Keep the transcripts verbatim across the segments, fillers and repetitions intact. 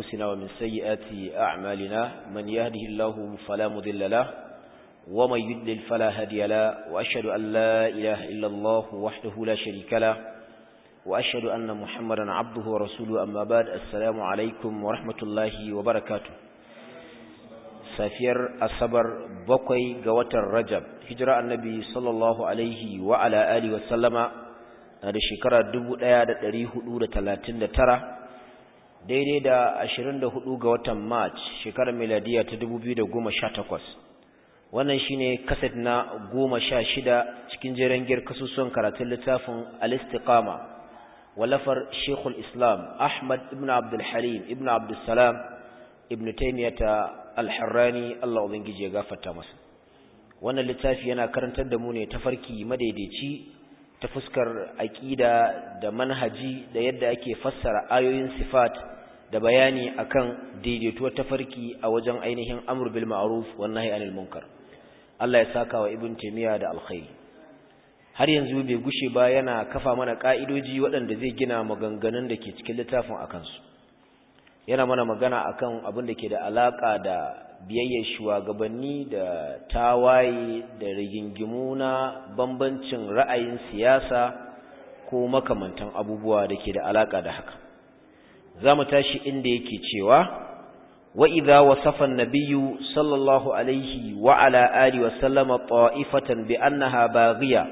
أنفسنا ومن سيئات أعمالنا من يهده الله فلا مضل له ومن يضلل فلا هادي له وأشهد أن لا إله إلا الله وحده لا شريك له وأشهد أن محمدا عبده ورسوله أما بعد السلام عليكم ورحمة الله وبركاته safiyar asabar bakwai ga watan rajab hijira annabi sallallahu alaihi wa ala alihi wa sallama na da shekara dubu ɗaya da ɗari hudu da talatin da tara daidai da ashirin da hudu ga watan march shekarar miladiya ta dubu biyu da goma sha takwas wannan shine kaset na goma sha shida cikin jeren giyar kasusuwan karatun littafin al-istiqama walafar shekul islam ahmad ibn abdul halim ibn abdul salam ibn taymiyata al-harrani Allah ubangiji ya gafarta masa wannan littafi yana karantar da mu ne tafarki madaidaici ta fuskar aqida da manhaji da yadda ake fassara ayoyin sifat da bayani akan daidaituwar tafarki a wajen ainihin amr bil ma'ruf wan nahy anil munkar Allah ya saka wa ibn taymiya da alkhairi har yanzu bai gushe ba yana kafa mana ka'idoji waɗanda zai gina maganganun da ke cikin littafin akan su yana mana magana akan abin da ke da alaka da biyayyar shugabanni da tawaye da rigingimu na bambancin ra'ayin siyasa ko makamantan abubuwa da ke da alaka da haka zamu tashi inda yake cewa wa idza wasafa an-nabiyyu sallallahu alaihi wa ala alihi wa sallama ta'ifatan bi annaha baghiya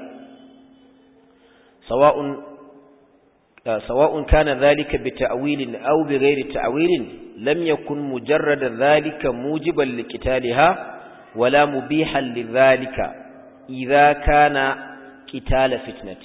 sawa'un سواء كان ذلك بتأويل أو بغير تأويل لم يكن مجرد ذلك موجبا لقتالها ولا مبيحا لذلك إذا كان قتال فتنة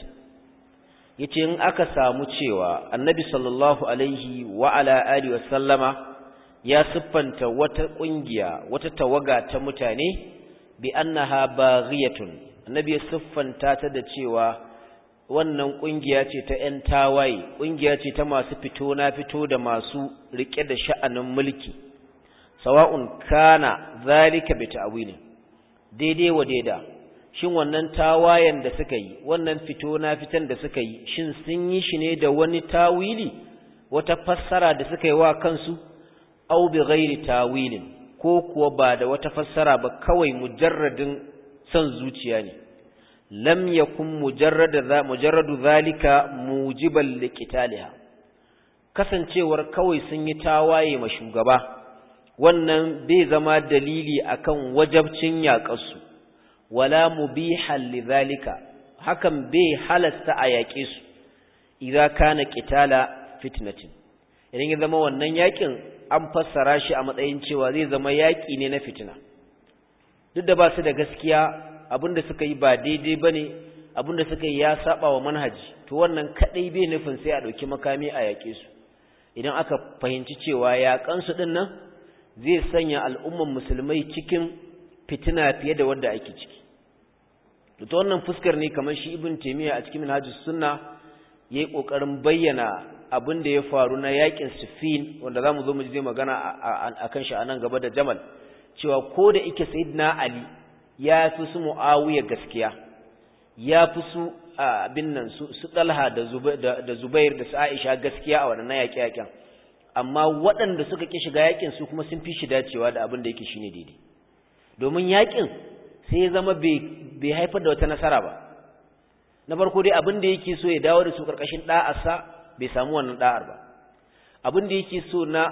yace in aka samu cewa annabi sallallahu alaihi wa ala alihi wa sallama ya siffanta wata kungiya wata tawaga ta mutane bi annaha baghiyatun annabi ya siffanta ta da cewa wannan kungiya ce ta ƴan tawaye kungiya ce ta masu fito na fito da masu rike da sha'anin mulki sawa'un kana zalika bi ta'wilin daidai wa daida shin wannan tawayen da suka yi wannan fito na fitan da suka yi shin sun yi shi ne da wani tawili wata fassara da suka yi wa kansu aw bi ghairi tawilin ko kuwa ba da wata fassara ba kawai mujarradin son zuciya ne lam yakun mujarrad mujarradu zalika mujiban liqitaliha kasancewar kawai sun yi tawaye ma shugaba wannan bai zama dalili akan wajabcin yaƙarsu wala mubihan lidhalika hakan bai halasta a yaƙe su idza kana qitala fitnatin idan ya zama wannan yaƙin an fassara shi a matsayin cewa zai zama yaƙi ne na fitina duk da ba su da gaskiya abinda suka yi ba daidai bane abinda suka yi ya saba wa manhaji to wannan kadai bai nufin sai a dauki makami a yake su idan aka fahimci cewa yakan su din nan zai sanya al'umman musulmai cikin fitina fiye da wanda ake ciki to wannan fuskar ne kamar shi ibn taymiya a cikin minhajus sunna yayi kokarin bayyana abin da ya faru na yakin Siffin wanda zamu zo mu ji magana akan shi anan gaba da Jamal cewa ko da yake sayyidina Ali ya fi su Muawiya gaskiya ya fi su abin nan su Talha da Zubair da su Aisha gaskiya a wannan yaƙe-yaƙen amma waɗanda suka ki shiga yaƙin su kuma sun fi shi dacewa da abin da yake shine daidai domin yaƙin sai ya zama bai haifar da wata nasara ba na farko dai abin da yake so ya dawo da su karkashin da'arsa bai samu wannan da'ar ba abin da yake so na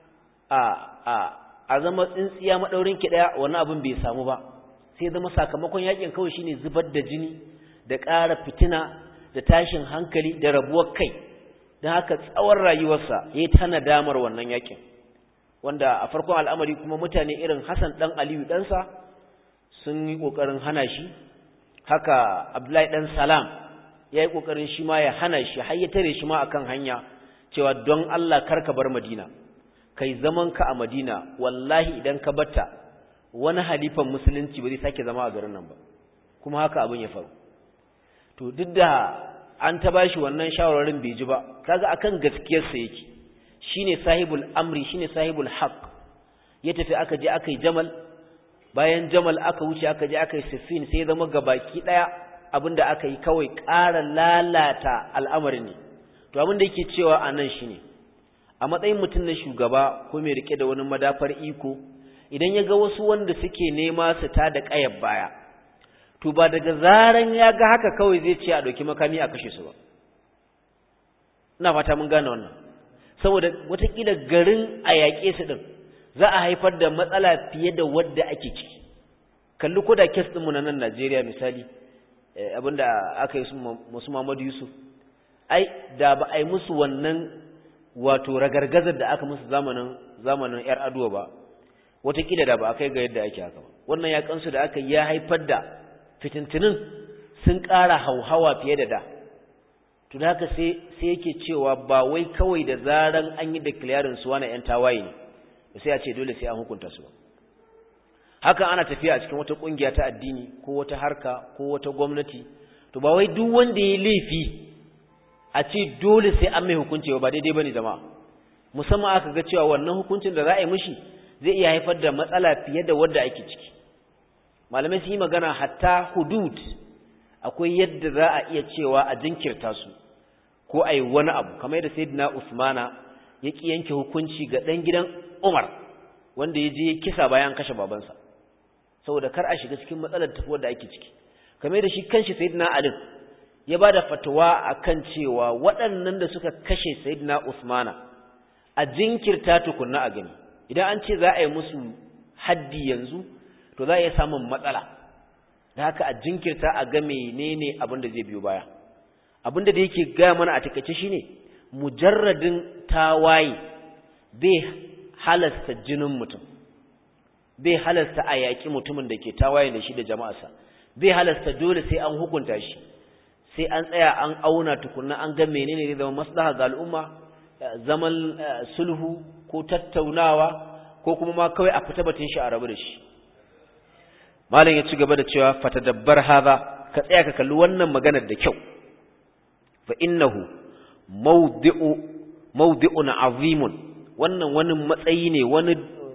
a a a zama tsintsiya madaurin ki daya wannan abin bai samu ba sai zama sakamakon yakin kawai shine zubar da jini da ƙara fitina da tashin hankali da rabuwar kai dan haka tsawon rayuwarsa yayi ta nadamar wannan yakin wanda a farkon al'amari kuma mutane irin Hassan dan Aliyu dan sa sun yi kokarin hana shi haka Abdullahi dan Salam yayi kokarin shi ma ya hana shi har ya tare shi ma akan hanya cewa don Allah karka bar Madina kai zaman ka a Madina wallahi idan ka batta wani halifan musulunci ba zai sake zama a garin nan ba kuma haka abin ya faru to duk da an ta bashi wannan shawararin bai ji ba kaga akan gaskiyar sa yake shine sahibul amri shine sahibul haqq ya tafi aka je aka yi Jamal bayan Jamal aka wuce aka je aka yi Siffin sai zama gabaki daya abinda aka yi kawai ƙara lalata al'amarin ne to abinda yake cewa anan shine a matsayin mutum na shugaba ko mai rike da wani madafar iko idan ya ga wasu wanda suke nema su ta da ƙayar baya to ba daga zaran ya ga haka kawai zai ce a ɗauki makami a kashe su ba. Ina fata mun gane wannan, saboda watakila garin a yaƙe su ɗin za a haifar da matsala fiye da wadda ake ciki. Kalli ko da kes ɗinmu na nan Najeriya misali, abinda aka yi musu Muhammadu Yusuf, ai da ba a yi musu wannan wato ragargazar da aka musu zamanin zamanin ‘yar aduwa ba, watakila da ba a kai ga yadda ake haka ba. Wannan yaƙansu da aka yi ya haifar da fitintinin sun ƙara hauhawa fiye da da. To da haka sai yake cewa ba wai kawai da zaran an yi declaring su wani ‘yan tawaye ne, sai a ce dole sai an hukunta su ba. Haka ana tafiya a cikin wata ƙungiya ta addini ko wata harka ko wata gwamnati, to ba wai duk wanda ya laifi a ce dole sai an mai hukunci ba daidai bane jama'a. Musamman aka ga cewa wannan hukuncin da za a yi mishi zai iya haifar da matsala fiye da wadda ake ciki. Malamai sun yi magana hatta hudud akwai yadda za a iya cewa a jinkirta su ko a yi wani abu, kamar yadda Sayyidina Usmana ya ki yanke hukunci ga ɗan gidan Umar wanda ya je kisa bayan kashe babansa, saboda kar a shiga cikin matsalar tafiwar da ake ciki. Kamar da shi kanshi Sayyidina Ali ya ba da fatawa akan cewa waɗannan da suka kashe Sayyidina Usmana a jinkirta tukunna a gani. Idan an ce za a yi musu haddi yanzu to za a iya samun matsala, da haka a jinkirta a ga menene abin da zai biyo baya. Abin da yake gaya mana a takaice shine mujarradin tawaye bai halasta jinin mutum, bai halasta a yaƙi mutumin da ke tawaye da shi da jama'arsa, bai halasta dole sai an hukunta shi, sai an tsaya an auna tukunna an ga menene zai zama maslaha ga al'umma, zaman sulhu ko tattaunawa ko kuma ma kawai a fita batun shi a rabu da shi. Malam ya ci gaba da cewa fatadabbar hadha, ka tsaya ka kalli wannan maganar da kyau. Fa innahu mawdi'u mawdi'un azimun, wannan wani matsayi ne, wani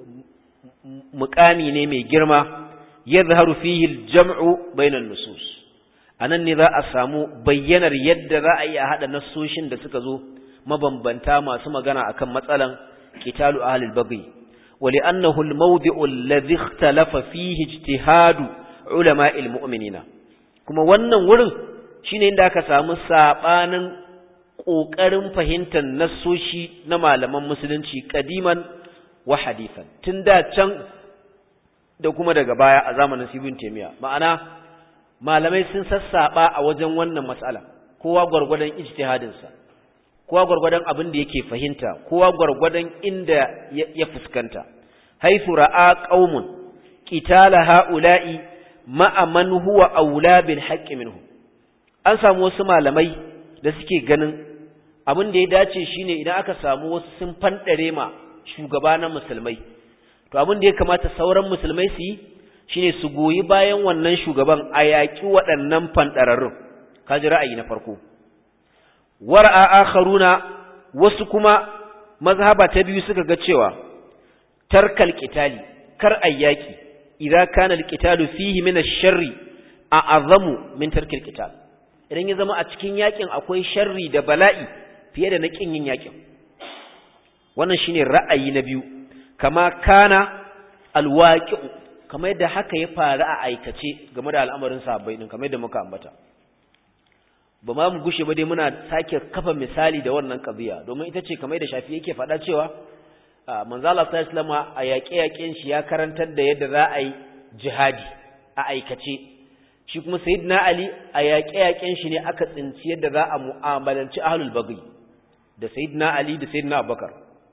mukami ne mai girma, yadhharu fihi al-jam'u bainan nusus. Anan ne za a samu bayyanar yadda za a yi a hada nassoshin da suka zo mabambanta masu magana akan matsalan qitalu ahli al-baghi. ولأنه الموضع الذي اختلف فيه اجتهاد علماء المؤمنين kuma wannan wurin shine inda aka samu sabanin kokarin fahimtar nassoshi na malaman musulunci kadiman wa hadithan tunda can da kuma daga baya a zamanin Ibn Taymiyyah. Ma'ana malamai sun sassaba a wajen wannan mas'ala, kowa gurgurdan ijtihadin sa, kowa gurgurdan abin da yake fahimta, kowa gurgurdan inda ya fuskanta. haythu ra'a qaumun qitala ha'ula'i ma'a man huwa aula bil haqqi minhu. An samu wasu malamai da suke ganin abin da ya dace shine idan aka samu wasu sun fandare ma shugaba na musulmai, to abin da ya kamata sauran musulmai su yi shine su goyi bayan wannan shugaban a yaki waɗannan fandararrun. Kaji ra'ayi na farko. Wara'a akharuna, wasu kuma mazhaba ta biyu suka ga cewa tarkal qitali, kar ayyaki, idza kana alqitalu fihi min ash-sharri a'azamu min tarkil qital. Idan ya zama a cikin yakin akwai sharri da bala'i fiye da na kin yin yakin. Wannan shine ra'ayi na biyu. Kama kana alwaqi'u, kamar yadda haka ya faru a aikace game da al'amarin sahabbai din, kamar yadda muka ambata. Ba ma mu gushe ba dai muna sake kafa misali da wannan qadiya, domin ita ce kamar yadda Shafi yake faɗa cewa manzo Allah sallallahu alaihi wasallam a yaƙe-yaƙen shi ya karantar da yadda za a yi jihadi a aikace. Shi kuma Sayyidina Ali a yaƙe-yaƙen shi ne aka tsinci yadda za a mu'amalanci ahlul baghi da Sayyidina Ali da Sayyidina Abubakar.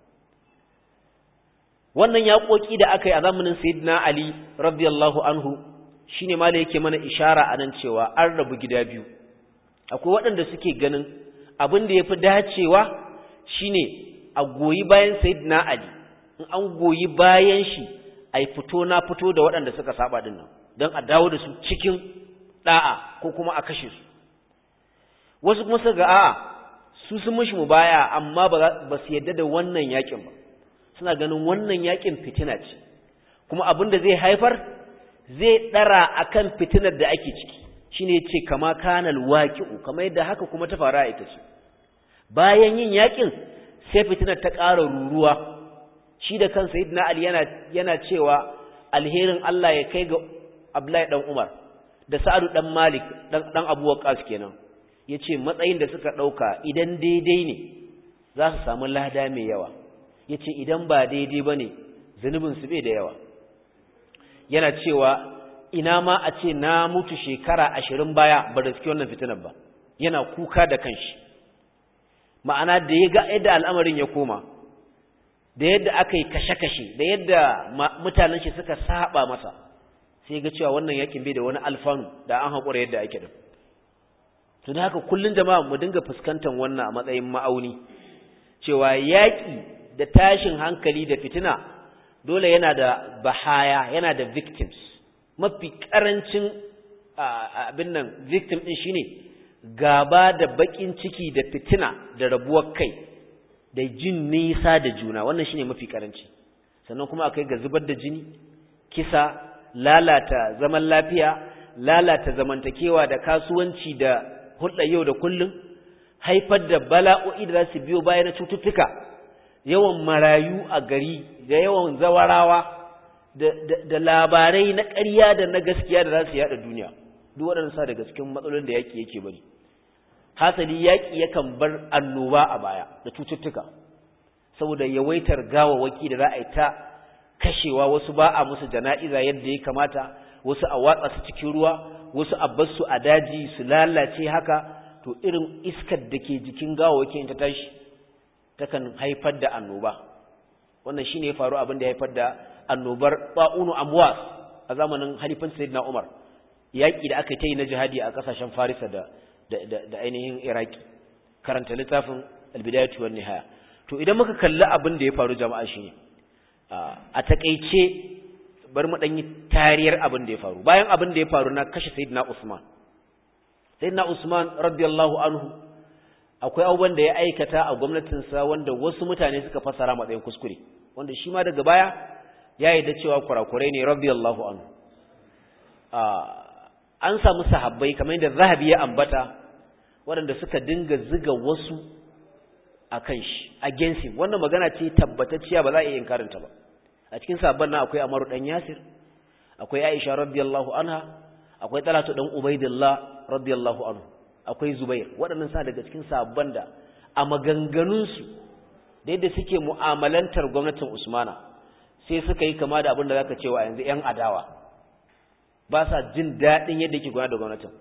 Wannan yaƙoƙi da aka yi a zamanin Sayyidina Ali radiyallahu anhu shine ma da yake mana ishara anan cewa an rabu gida biyu. Akwai waɗanda suke ganin abin da yafi dacewa shine a goyi bayan Sayyidina Ali, in an goyi bayan shi ai fito na fito da waɗanda suka saba din nan don a dawo da su cikin da'a ko kuma a kashe su. Wasu kuma suka ga a'a su sun mishi mubaya amma ba su yadda da wannan yakin ba, suna ganin wannan yakin fitina ce, kuma abin da zai haifar zai dara akan fitinar da ake ciki. Shine yace kama kanal waqi'u, kamar yadda haka kuma ta fara ita ce. Bayan yin yakin sai fitinar ta ƙara ruruwa shi da kansa sayyidina Ali yana yana cewa alherin Allah ya kai ga Abdullahi dan Umar da Sa'adu dan Malik dan dan Abu Waqqas kenan yace matsayin da suka dauka idan daidai ne za su samu lada mai yawa yace idan ba daidai bane zanubin su bai da yawa yana cewa ina ma a ce na mutu shekara ashirin baya ba da suke wannan fitinar ba yana kuka da kanshi ma'ana da ya ga yadda al'amarin ya koma da yadda aka yi kashe-kashe da yadda mutanen shi suka saba masa sai ga cewa wannan yakin bai da wani alfanu da an haƙura yadda ake din to da haka kullun jama'a mu dinga fuskantar wannan a matsayin ma'auni cewa yaki da tashin hankali da fitina dole yana da bahaya yana da victims mafi karancin abin nan victim din shine gaba da bakin ciki da fitina da rabuwar kai da jin nisa da juna wannan shine mafi karanci sannan kuma akai ga zubar da jini kisa lalata zaman lafiya lalata zamantakewa da kasuwanci da hulɗa yau da kullum haifar da bala'o'i da za su biyo baya na cututtuka yawan marayu a gari da yawan zawarawa da, da, da labarai na ƙarya da na gaskiya da za su yada duniya duk waɗannan sa daga cikin matsalolin da yaƙi yake bari hasali yaƙi yakan bar annoba a baya da cututtuka saboda yawaitar gawawaki da za a yi ta kashewa wasu ba a musu jana'iza yadda ya kamata wasu a watsa su cikin ruwa wasu a bar su a daji su lalace haka to irin iskar da ke jikin gawawaki in ta tashi takan haifar da annoba wannan shine ya faru abin da ya haifar da annobar ba'unu amwas a zamanin halifin sayyidina Umar yaƙi da aka yi na jihadi a ƙasashen Farisa da da ainihin Iraki karanta littafin al-bidayatu wan nihaya to idan muka kalli abin da ya faru jama'a shine a takeice bar mu dan yi tariyar abin da ya faru bayan abin da ya faru na kashe sayyidina Usman sayyidina Usman radiyallahu anhu akwai abubuwan da ya aikata a gwamnatin sa wanda wasu mutane suka fasara matsayin kuskure wanda shi ma daga baya ya yi da cewa kurakurai ne radiyallahu anhu an samu sahabbai kamar yadda Zahabi ya ambata waɗanda suka dinga ziga wasu akan shi against him wannan magana ce tabbatacciya ba za a iya inkarinta ba a cikin sahabban nan akwai Amaru dan Yasir akwai Aisha radiyallahu anha akwai Talatu dan Ubaidillah radiyallahu anhu akwai Zubair waɗannan sa daga cikin sahabban da a maganganun su da yadda suke mu'amalantar gwamnatin Usmana sai suka yi kama da abin da zaka cewa yanzu ƴan adawa ba sa jin daɗin yadda yake gudanar da gwamnatin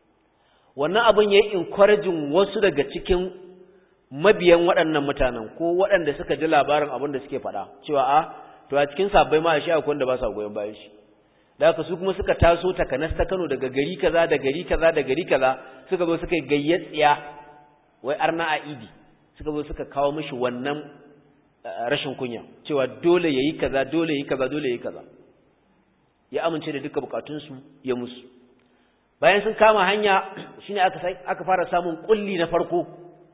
wannan abin yayi encouraging wasu daga cikin mabiyan waɗannan mutanen ko waɗanda suka ji labarin abin da suke faɗa cewa a to a cikin sabbai ma shi akwai wanda ba sa goyon bayan shi da haka su kuma suka taso takanas ta Kano daga gari kaza da gari kaza da gari kaza suka zo suka yi gayyatsiya wai arna a idi suka zo suka kawo mishi wannan rashin kunya cewa dole yayi kaza dole yayi kaza dole yayi kaza ya amince da duka bukatunsu ya musu bayan sun kama hanya shine aka aka fara samun kulli na farko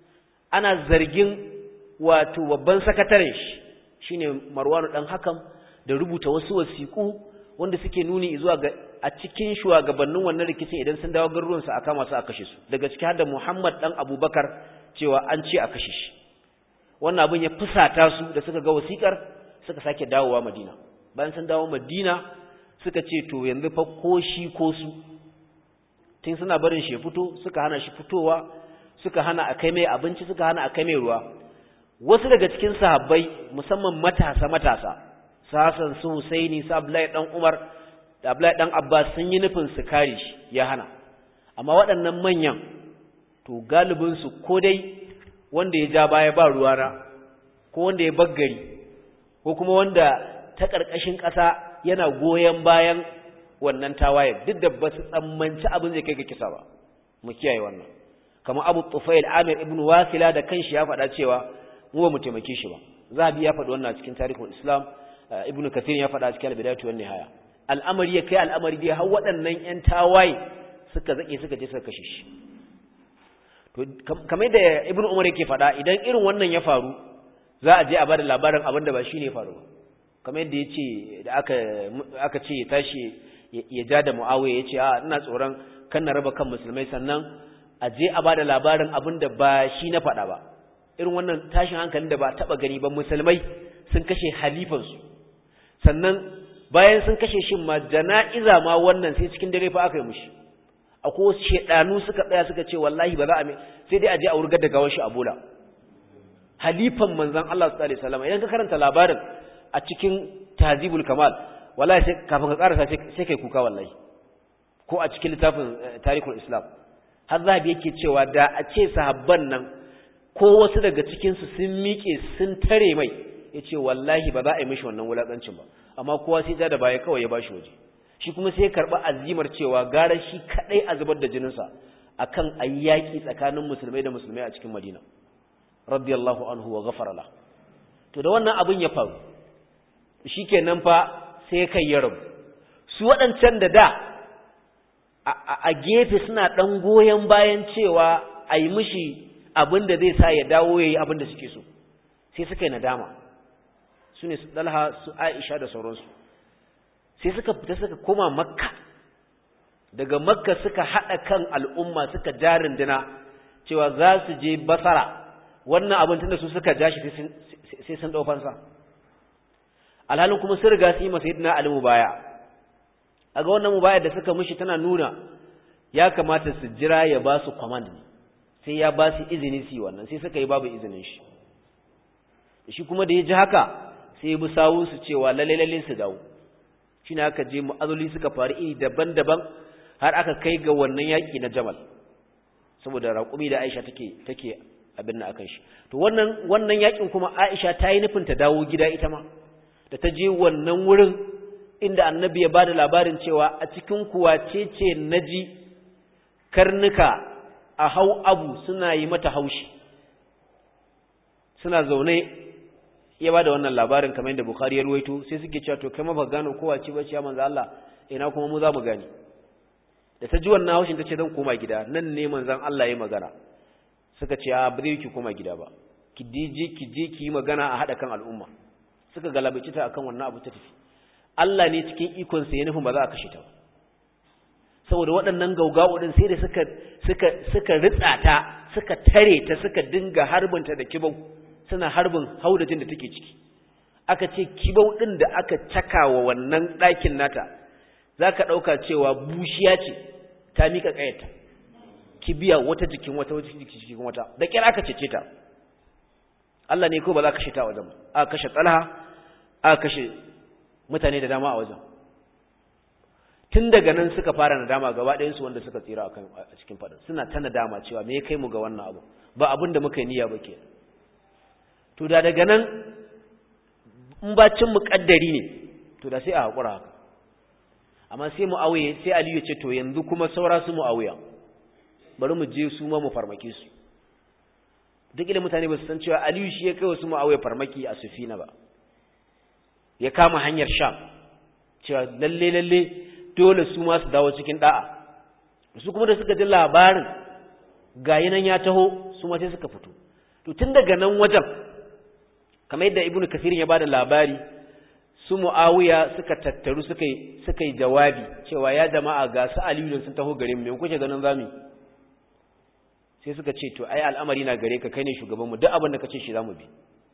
ana zargin wato babban sakataren shi shine Marwanu dan Hakam da rubuta wasu wasiku wanda suke nuni zuwa ga a cikin shugabannin wannan rikicin idan sun dawo garuruwan su aka masu a kashe su daga cikin hadda Muhammad dan Abubakar cewa an ce a kashe shi wannan abin ya fusata su da suka ga wasikar suka sake dawowa Madina bayan sun dawo Madina suka ce to yanzu fa ko shi ko su tun suna barin shi ya fito suka hana shi fitowa suka hana a kai mai abinci suka hana a kai mai ruwa wasu daga cikin sahabbai musamman matasa matasa Hassan su Husaini su Abdullahi dan Umar da Abdullahi dan Abbas sun yi nufin su kare shi ya hana amma waɗannan manyan to galibin su ko dai wanda ya ja baya ba ruwana ko wanda ya baggari ko kuma wanda ta ƙarƙashin ƙasa yana goyen bayan wannan tawaye duk da ba su tsammanci abin zai kai ga kisa ba mu kiyaye wannan kamar Abu Tufail Amir ibn Wasila da kanshi ya faɗa cewa mu ba mu taimake shi ba Zahabi ya faɗi wannan cikin tarihin Islam Ibn Kathir ya faɗa cikin Al-Bidayatu wan Nihaya al'amari ya kai al'amari dai har waɗannan ƴan tawaye suka zake suka je suka kashe shi to kamar da Ibn Umar yake faɗa idan irin wannan ya faru za a je a bada labarin abin da ba shine ya faru ba kamar yadda yace da aka aka ce ya tashi ya ja da Muawiya yace a ina tsoron kan na raba kan musulmai sannan a je a bada labarin abin da ba shi na faɗa ba irin wannan tashin hankalin da ba taba gani ba musulmai sun kashe halifansu sannan bayan sun kashe shi ma jana'iza ma wannan sai cikin dare fa aka yi mushi akwai wasu shedanu suka tsaya suka ce wallahi ba za a sai dai a je a wurgar da gawar shi a bola halifan manzon Allah sallallahu alaihi wasallam idan ka karanta labarin a cikin Tazibul Kamal wallahi sai kafin ka karasa sai kai kuka wallahi ko a cikin littafin Tarikhul Islam har zabi yake cewa da a ce sahabban nan ko wasu daga cikin su sun miƙe sun tare mai yace wallahi ba za a yi mishi wannan wulakancin ba amma kowa sai ja da baya kawai ya bashi waje shi kuma sai ya karba azimar cewa gara shi kadai a zubar da jininsa akan ayyaki tsakanin musulmai da musulmai a cikin Madina radiyallahu anhu wa ghafara la to da wannan abin ya faru shikenan fa sai kai ya rabu su wadancan da da a gefe suna dan goyen bayan cewa ayi mishi abin da zai sa ya dawo yayi abin da suke so sai suka yi nadama sune su Talha su Aisha da sauransu sai suka fita suka koma Makka daga Makka suka hada kan al'umma suka jarin dina cewa za su je Basra wannan abin tunda su suka ja shi sai sun dau fansa alhalin kuma sun riga su yi masa yadda Ali mubaya aga wannan mubaya da suka mishi tana nuna ya kamata su jira ya ba su command sai ya ba su izini su yi wannan sai suka yi babu izinin shi shi kuma da ya ji haka sai ya bi sawu su cewa lalle lalle su dawo shine aka je mu'azuli suka faru iri daban-daban har aka kai ga wannan yaki na Jamal saboda raƙumi da Aisha take take abin nan akan shi to wannan wannan yakin kuma Aisha ta yi nufin ta dawo gida ita ma da ta je wannan wurin inda Annabi ya bada labarin cewa a cikin kuwa cece naji karnuka a hau abu suna yi mata haushi suna zaune ya bada wannan labarin kamar yadda Bukhari ya ruwaito sai suke cewa to kai ma ba gano kowa ce bace ya manzo Allah ina kuma mu za mu gani da ta ji wannan haushin tace zan koma gida nan ne manzon Allah ya magana suka ce a ba zai ki koma gida ba ki dije ki je ki yi magana a hada kan al'umma suka galabaci ta akan wannan abu ta tafi Allah ne cikin ikon sa ya nufin ba za a kashe ta ba saboda waɗannan gaugawo din sai da suka suka suka ritsa ta suka tare ta suka dinga harbinta da kibau suna harbin haudajin da take ciki aka ce kibau din da aka cakawa wannan ɗakin nata zaka dauka cewa bushiya ce ta mika kayata kibiya wata jikin wata wata jikin wata da kira aka cece ta Allah ne ko ba za ka kashe ta a wajen aka kashe Talha aka kashe mutane da dama a wajen tun daga nan suka fara nadama gaba ɗayan su wanda suka tsira akan a cikin fadin suna ta nadama cewa me ya kai mu ga wannan abu ba abin da muka yi niyya ba ke to da daga nan in ba cin muƙaddari ne to da sai a hakura haka amma sai Muawiya sai Aliyu ya ce to yanzu kuma saura su Muawiya bari mu je su ma mu farmake su duk da mutane ba su san cewa Aliyu shi ya kai wasu Muawiya farmaki a Sufina ba ya kama hanyar Sham cewa lalle lalle dole su ma su dawo cikin da'a su kuma da suka ji labarin gayi nan ya taho su ma sai suka fito to tun daga nan wajen kamar yadda Ibn Kathir ya bada labari su Muawiya suka tattaru suka yi suka yi jawabi cewa ya jama'a ga su Aliyu sun taho gare mu me kuke ganin zamu sai suka ce to ai al'amari na gare ka kai ne shugaban mu duk abin da kace shi zamu bi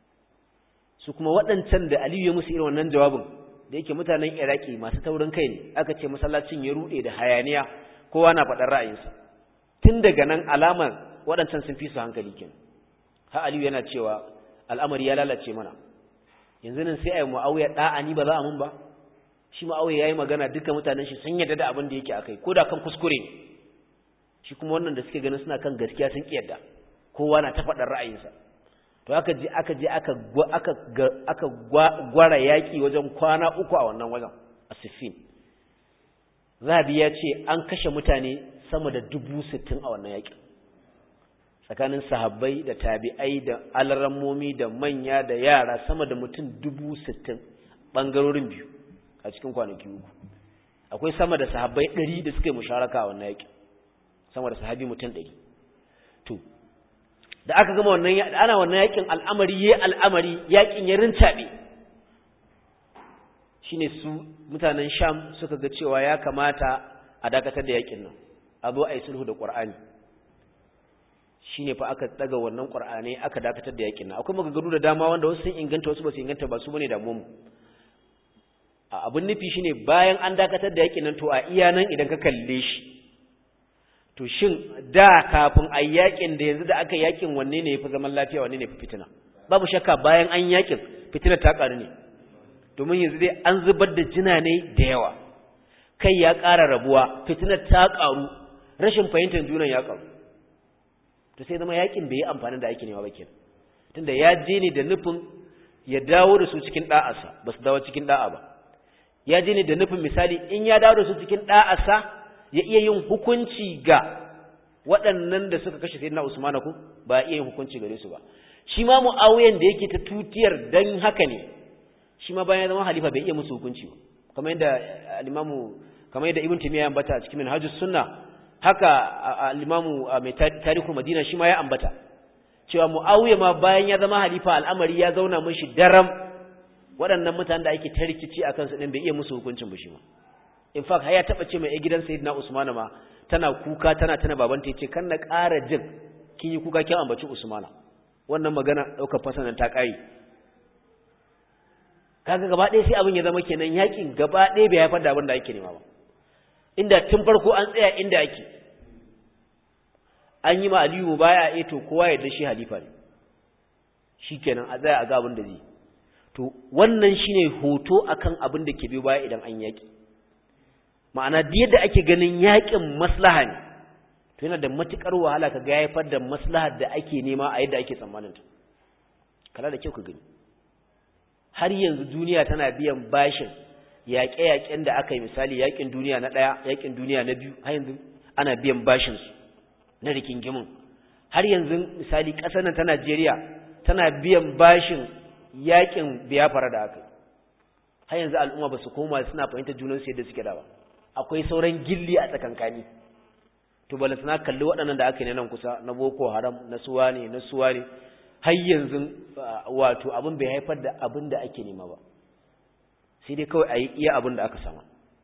su kuma waɗancan da Aliyu ya musu irin wannan jawabin da yake mutanen Iraki masu taurin kai ne aka ce masallacin ya rude da hayaniya kowa na faɗar ra'ayinsa tun daga nan alamar waɗancan sun fi su hankali kenan ha Aliyu yana cewa al'amari ya lalace mana yanzu nan sai ai Muawiya da'a ni ba za a mun ba shi Muawiya yayi magana duka mutanen shi sun yarda da abin da yake akai koda kan kuskure ne shi kuma wannan da suke ganin suna kan gaskiya sun kiyarda kowa na ta faɗar ra'ayinsa to aka je aka je aka aka aka gwara yaki wajen kwana uku a wannan wajen a Siffin Zabi ya ce an kashe mutane sama da dubu sittin a wannan yakin tsakanin sahabbai da tabi'ai da alarammomi da manya da yara sama da mutum dubu sittin bangarorin biyu a cikin kwanaki uku akwai sama da sahabbai ɗari da suka yi musharaka a wannan yakin sama da sahabi mutum ɗari to da aka gama wannan ana wannan yakin al'amari yayi al'amari yakin ya rintabe shine su mutanen Sham suka ga cewa ya kamata a dakatar da yakin nan a zo a yi sulhu da Qur'ani shine fa aka daga wannan Qur'ani aka dakatar da yakin nan akwai maganganu da dama wanda wasu sun inganta wasu ba su inganta ba su bane da mu abin nufi shine bayan an dakatar da yakin nan to a iya nan idan ka kalle shi to shin da kafin a yakin da yanzu da aka yakin wanne ne yafi zaman lafiya wanne ne yafi fitina babu shakka bayan an yakin fitina ta karu ne domin yanzu dai an zubar da jina ne da yawa kai ya ƙara rabuwa fitina ta karu rashin fahimtar junan ya karu to sai zama yakin bai yi amfani da aikin ne ba kenan tunda ya je ne da nufin ya dawo da su cikin da'arsa ba su dawo cikin da'a ba ya je ne da nufin misali in ya dawo da su cikin da'arsa ya iya yin hukunci ga waɗannan da suka kashe sayyidina Usman ko ba iya yin hukunci gare su ba shi ma Muawiyan da yake ta tutiyar dan haka ne shi ma bayan ya zama halifa bai iya musu hukunci ba kamar yadda al-Imam kamar yadda Ibn Taymiyyah ya ambata a cikin Minhajus Sunnah haka al-Imam mai Tarikhul Madina shi ma ya ambata cewa Muawiya ma bayan ya zama halifa al'amari ya zauna mishi daram waɗannan mutanen da ake tarkici akan su din bai iya musu hukuncin ba shi ma in fact har ya taba ce mai gidan Sayyidina Usman ma tana kuka tana tana babanta yace kan na ƙara jin kin yi kuka kin ambaci Usmana wannan magana daukar fasanan ta kai kaga gaba ɗaya sai abin ya zama kenan yakin gaba ɗaya bai haifar da abin da ake nema ba inda tun farko an tsaya inda ake an yi ma Aliyu baya eh to kowa ya da shi halifa ne shikenan a tsaya a ga abin da zai to wannan shine hoto akan abin da ke biyo baya idan an yaki ma'ana da yadda ake ganin yakin maslaha ne to yana da matukar wahala ka ga haifar da maslahar da ake nema a yadda ake tsammanin ta kala da kyau ka gani har yanzu duniya tana biyan bashin yaƙe-yaƙen da aka yi misali yaƙin duniya na ɗaya yaƙin duniya na biyu har yanzu ana biyan bashin su na rikingimin har yanzu misali ƙasar nan ta Najeriya tana biyan bashin yaƙin Biafra da aka yi har yanzu al'umma ba su koma suna fahimtar junansu yadda suke da ba akwai sauran gilli a tsakankani to bala suna kalli waɗannan da aka yi nan kusa na Boko Haram na suwa ne na suwa ne har yanzu wato abin bai haifar da abin da ake nema ba sai dai kawai a yi iya abin da aka sama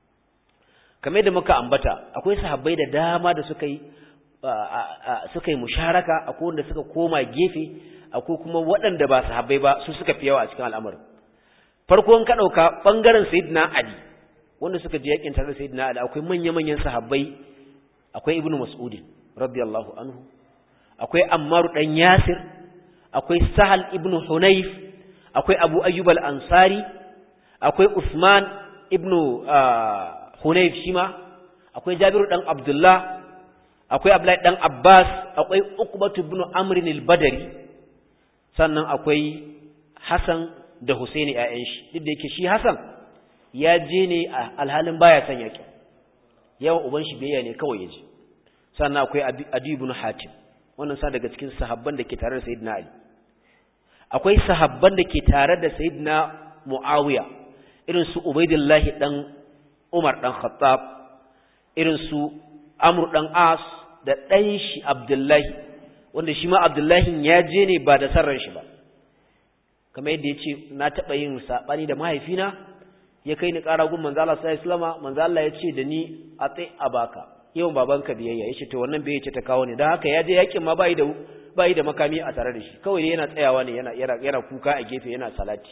kamar da muka ambata akwai sahabbai da dama da suka yi suka yi musharaka akwai wanda suka koma gefe akwai kuma waɗanda ba sahabbai ba su suka fi yawa a cikin al'amarin farko in ka ɗauka ɓangaren Sayyidina Ali wanda suka je yakin tare da Sayyidina Ali akwai manya-manyan sahabbai akwai Ibn Mas'ud radiyallahu anhu akwai Ammar dan Yasir akwai Sahal ibn Hunayf akwai Abu Ayyub al-Ansari akwai Usman ibn Hunayf shima akwai Jabir dan Abdullah akwai Abdullah dan Abbas akwai Uqbah ibn Amr al-Badri sannan akwai Hassan da Husaini ƴaƴan shi duk da yake shi Hassan ya je ne alhalin baya son yaki yawan uban shi biyayya ne kawai yaje sannan akwai Adi ibn Hatim wannan sa daga cikin sahabban da ke tare da Sayyidina Ali akwai sahabban da ke tare da Sayyidina Muawiya irin su Ubaydullah dan Umar dan Khattab irin su Amr dan As da dan shi Abdullah wanda shi ma Abdullah ya je ne ba da sarran shi ba kamar yadda yace na taba yin sabani da mahaifina ya kai ni ƙara gun manzo Allah sallallahu alaihi wasallam manzo Allah ya ce da ni atai abaka yawan babanka biyayya yace to wannan biyayya ce ta kawo ne dan haka ya je yakin ma bai da bai da makami a tare da shi kawai yana tsayawa ne yana yana kuka a gefe yana salati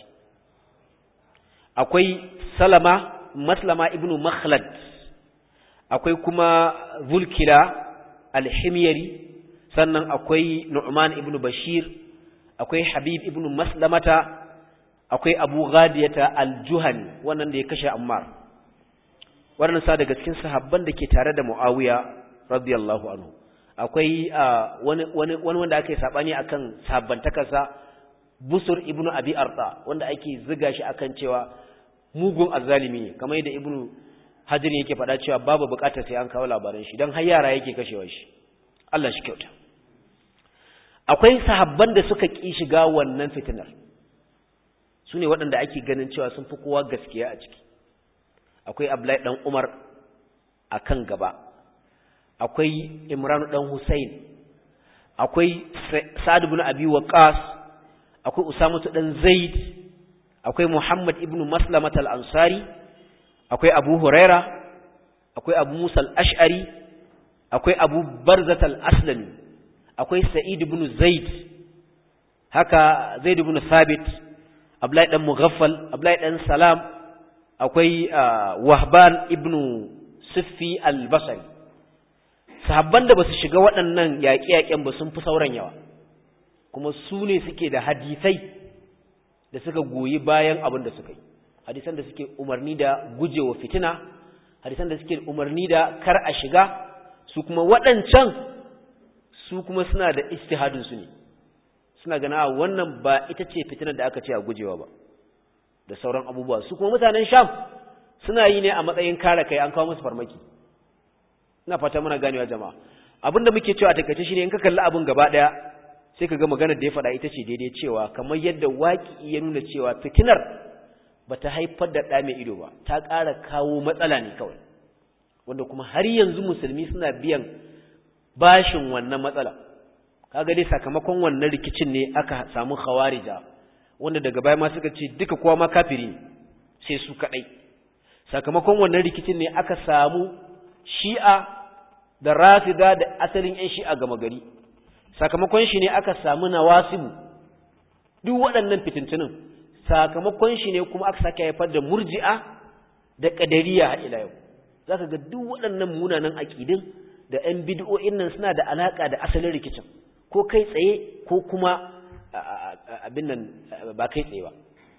akwai Salama Maslama ibnu Makhlad akwai kuma Zulkila al-Himyari sannan akwai Nu'man ibnu Bashir akwai Habib ibnu Maslamata akwai Abu Ghadiyata al-Juhani wannan da ya kashe Ammar wannan sa daga cikin sahabban da ke tare da Muawiya radiyallahu anhu akwai wani wani wani wanda ake sabani akan sahabbantakarsa Busur ibnu Abi Arta wanda ake ziga shi akan cewa mugun azzalimi ne kamar yadda Ibnu Hajar yake faɗa cewa babu bukatar sai an kawo labaran shi dan har yara yake kashewa shi Allah shi kyauta akwai sahabban da suka ki shiga wannan fitinar su ne waɗanda ake ganin cewa sun fi kowa gaskiya a ciki akwai Abdullahi dan Umar akan gaba akwai Imran dan Hussein akwai Sa'd ibn Abi Waqqas akwai Usama dan Zaid akwai Muhammad ibn Maslamah al-Ansari akwai Abu Huraira akwai Abu Musa al-Ash'ari akwai Abu Barzah al-Aslami akwai Sa'id ibn Zaid, haka Zaid ibn Thabit, Abdullahi dan Mughaffal, Abdullahi dan Salam, akwai Wahban ibn Siffi al-Basri. Sahabban da basu shiga waɗannan yaƙi-yaƙen ba sun fi sauran yawa, kuma su ne suke da hadisai da suka goyi bayan abin da suka yi, hadisan da suke umarni da gujewa fitina, hadisan da suke umarni da kar a shiga, su kuma waɗancan su kuma suna da ijtihadin su ne, suna gana wannan ba ita ce fitinar da aka ce a gujewa ba da sauran abubuwa. Su kuma mutanen Sham suna yi ne a matsayin kare kai, an kawo musu farmaki. Ina fata muna ganewa jama'a. Abinda muke cewa a takaice shine in ka kalli abin gaba daya sai ka ga maganar da ya faɗa ita ce daidai, cewa kamar yadda waki ya nuna cewa fitinar bata haifar da ɗa mai ido ba, ta ƙara kawo matsala ne kawai, wanda kuma har yanzu musulmi suna biyan bashin wannan matsala. Kaga dai sakamakon wannan rikicin ne aka samu khawarija, wanda daga baya ma suka ce duka kowa ma kafiri ne sai su kadai. Sakamakon wannan rikicin ne aka samu shi'a da rafida da asalin ƴan shi'a gama gari. Sakamakon shi ne aka samu nawasibu. Duk waɗannan fitintunin sakamakon shi ne kuma aka sake haifar da murji'a da qadariya har ila yau. Zaka ga duk waɗannan munanan aqidin da ƴan bid'o'in nan suna da alaka da asalin rikicin, ko kai tsaye ko kuma abin nan ba kai tsaye ba.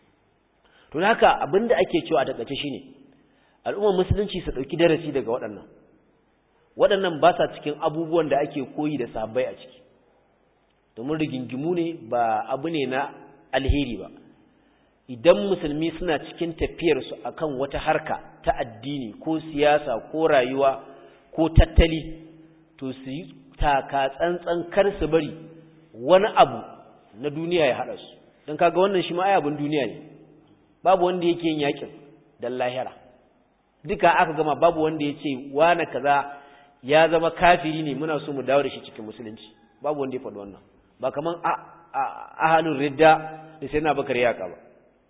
To haka abinda ake cewa a takaice shine al'ummar musulunci su dauki darasi daga waɗannan. Waɗannan ba sa cikin abubuwan da ake koyi da sahabbai a ciki, domin rigingimu ne, ba abu ne na alheri ba. Idan musulmi suna cikin tafiyarsu akan wata harka ta addini ko siyasa ko rayuwa ko tattali, to su yi taka tsantsan kar su bari wani abu na duniya ya haɗa su, don kaga wannan shi ma ai abin duniya ne. Babu wanda yake yin yakin dan lahira, duka aka gama babu wanda ya ce wane kaza ya zama kafiri ne muna so mu dawo da shi cikin musulunci, babu wanda ya faɗi wannan. Ba kaman ahalun ridda da sai na bakar yaka ba,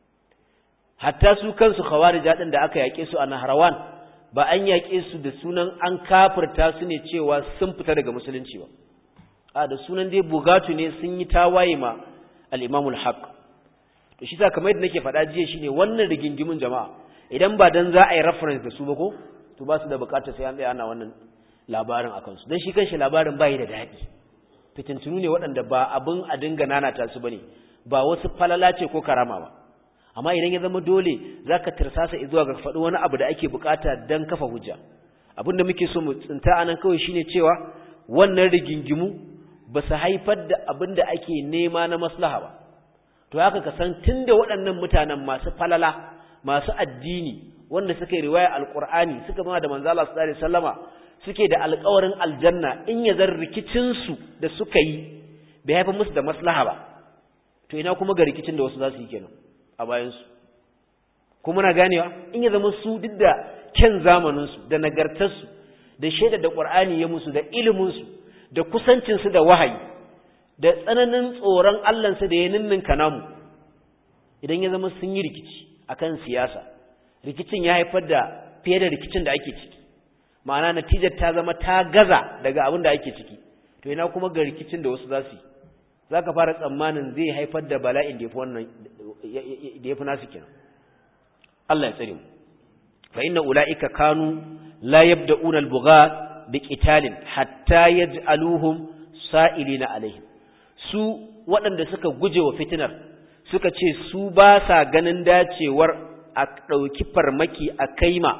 hatta su kansu khawarija din da aka yake su a Nahrawan ba an yake su da sunan an kafirta su ne cewa sun fita daga musulunci ba, a da sunan dai bugatu ne sun yi tawaye ma al-Imamul Haqq. To shi sa kamar yadda nake faɗa jiya shine wannan rigingimin jama'a idan ba dan za a yi reference da su ba ko to ba su da bukatar sai an tsaya ana wannan labarin akan su, dan shi kanshi labarin bai da daɗi. Fitintunu ne waɗanda ba abin a dinga nanata su bane, ba wasu falala ce ko karama ba. Amma idan ya zama dole zaka tirsasa zuwa ga faɗi wani abu da ake bukata dan kafa hujja, abin da muke so mu tsinta anan kawai shine cewa wannan rigingimu ba su haifar da abin da ake nema na maslaha ba. To haka ka san tunda waɗannan mutanen masu falala, masu addini, wanda suka yi riwaya alqur'ani, suka zama da manzo Allah sallallahu alaihi wasallama, suke da alƙawarin aljanna, in ya zar rikicin su da suka yi bai haifar musu da maslaha ba, to ina kuma ga rikicin da wasu za su yi kenan a bayan su. Kuma na ganewa in ya zama su duk da kyan zamanin su da nagartar su da shaida da Qur'ani ya musu da ilimin su da kusancin su da wahayi da tsananin tsoron Allah su da ya ninninka namu, idan ya zama sun yi rikici akan siyasa, rikicin ya haifar da fiye da rikicin da ake ciki, ma'ana natijar ta zama ta gaza daga abin da ake ciki, to ina kuma ga rikicin da wasu za su yi, za ka fara tsammanin zai haifar da bala'in da ya fi wannan da ya fi nasu kenan. Allah ya tsare mu. Fa inna ula'ika kanu la yabda'una al-bughat bi qitalin hatta yaj'aluhum sa'ilina alaihim. Su waɗanda suka guje wa fitinar suka ce su ba sa ganin dacewar a ɗauki farmaki a kaima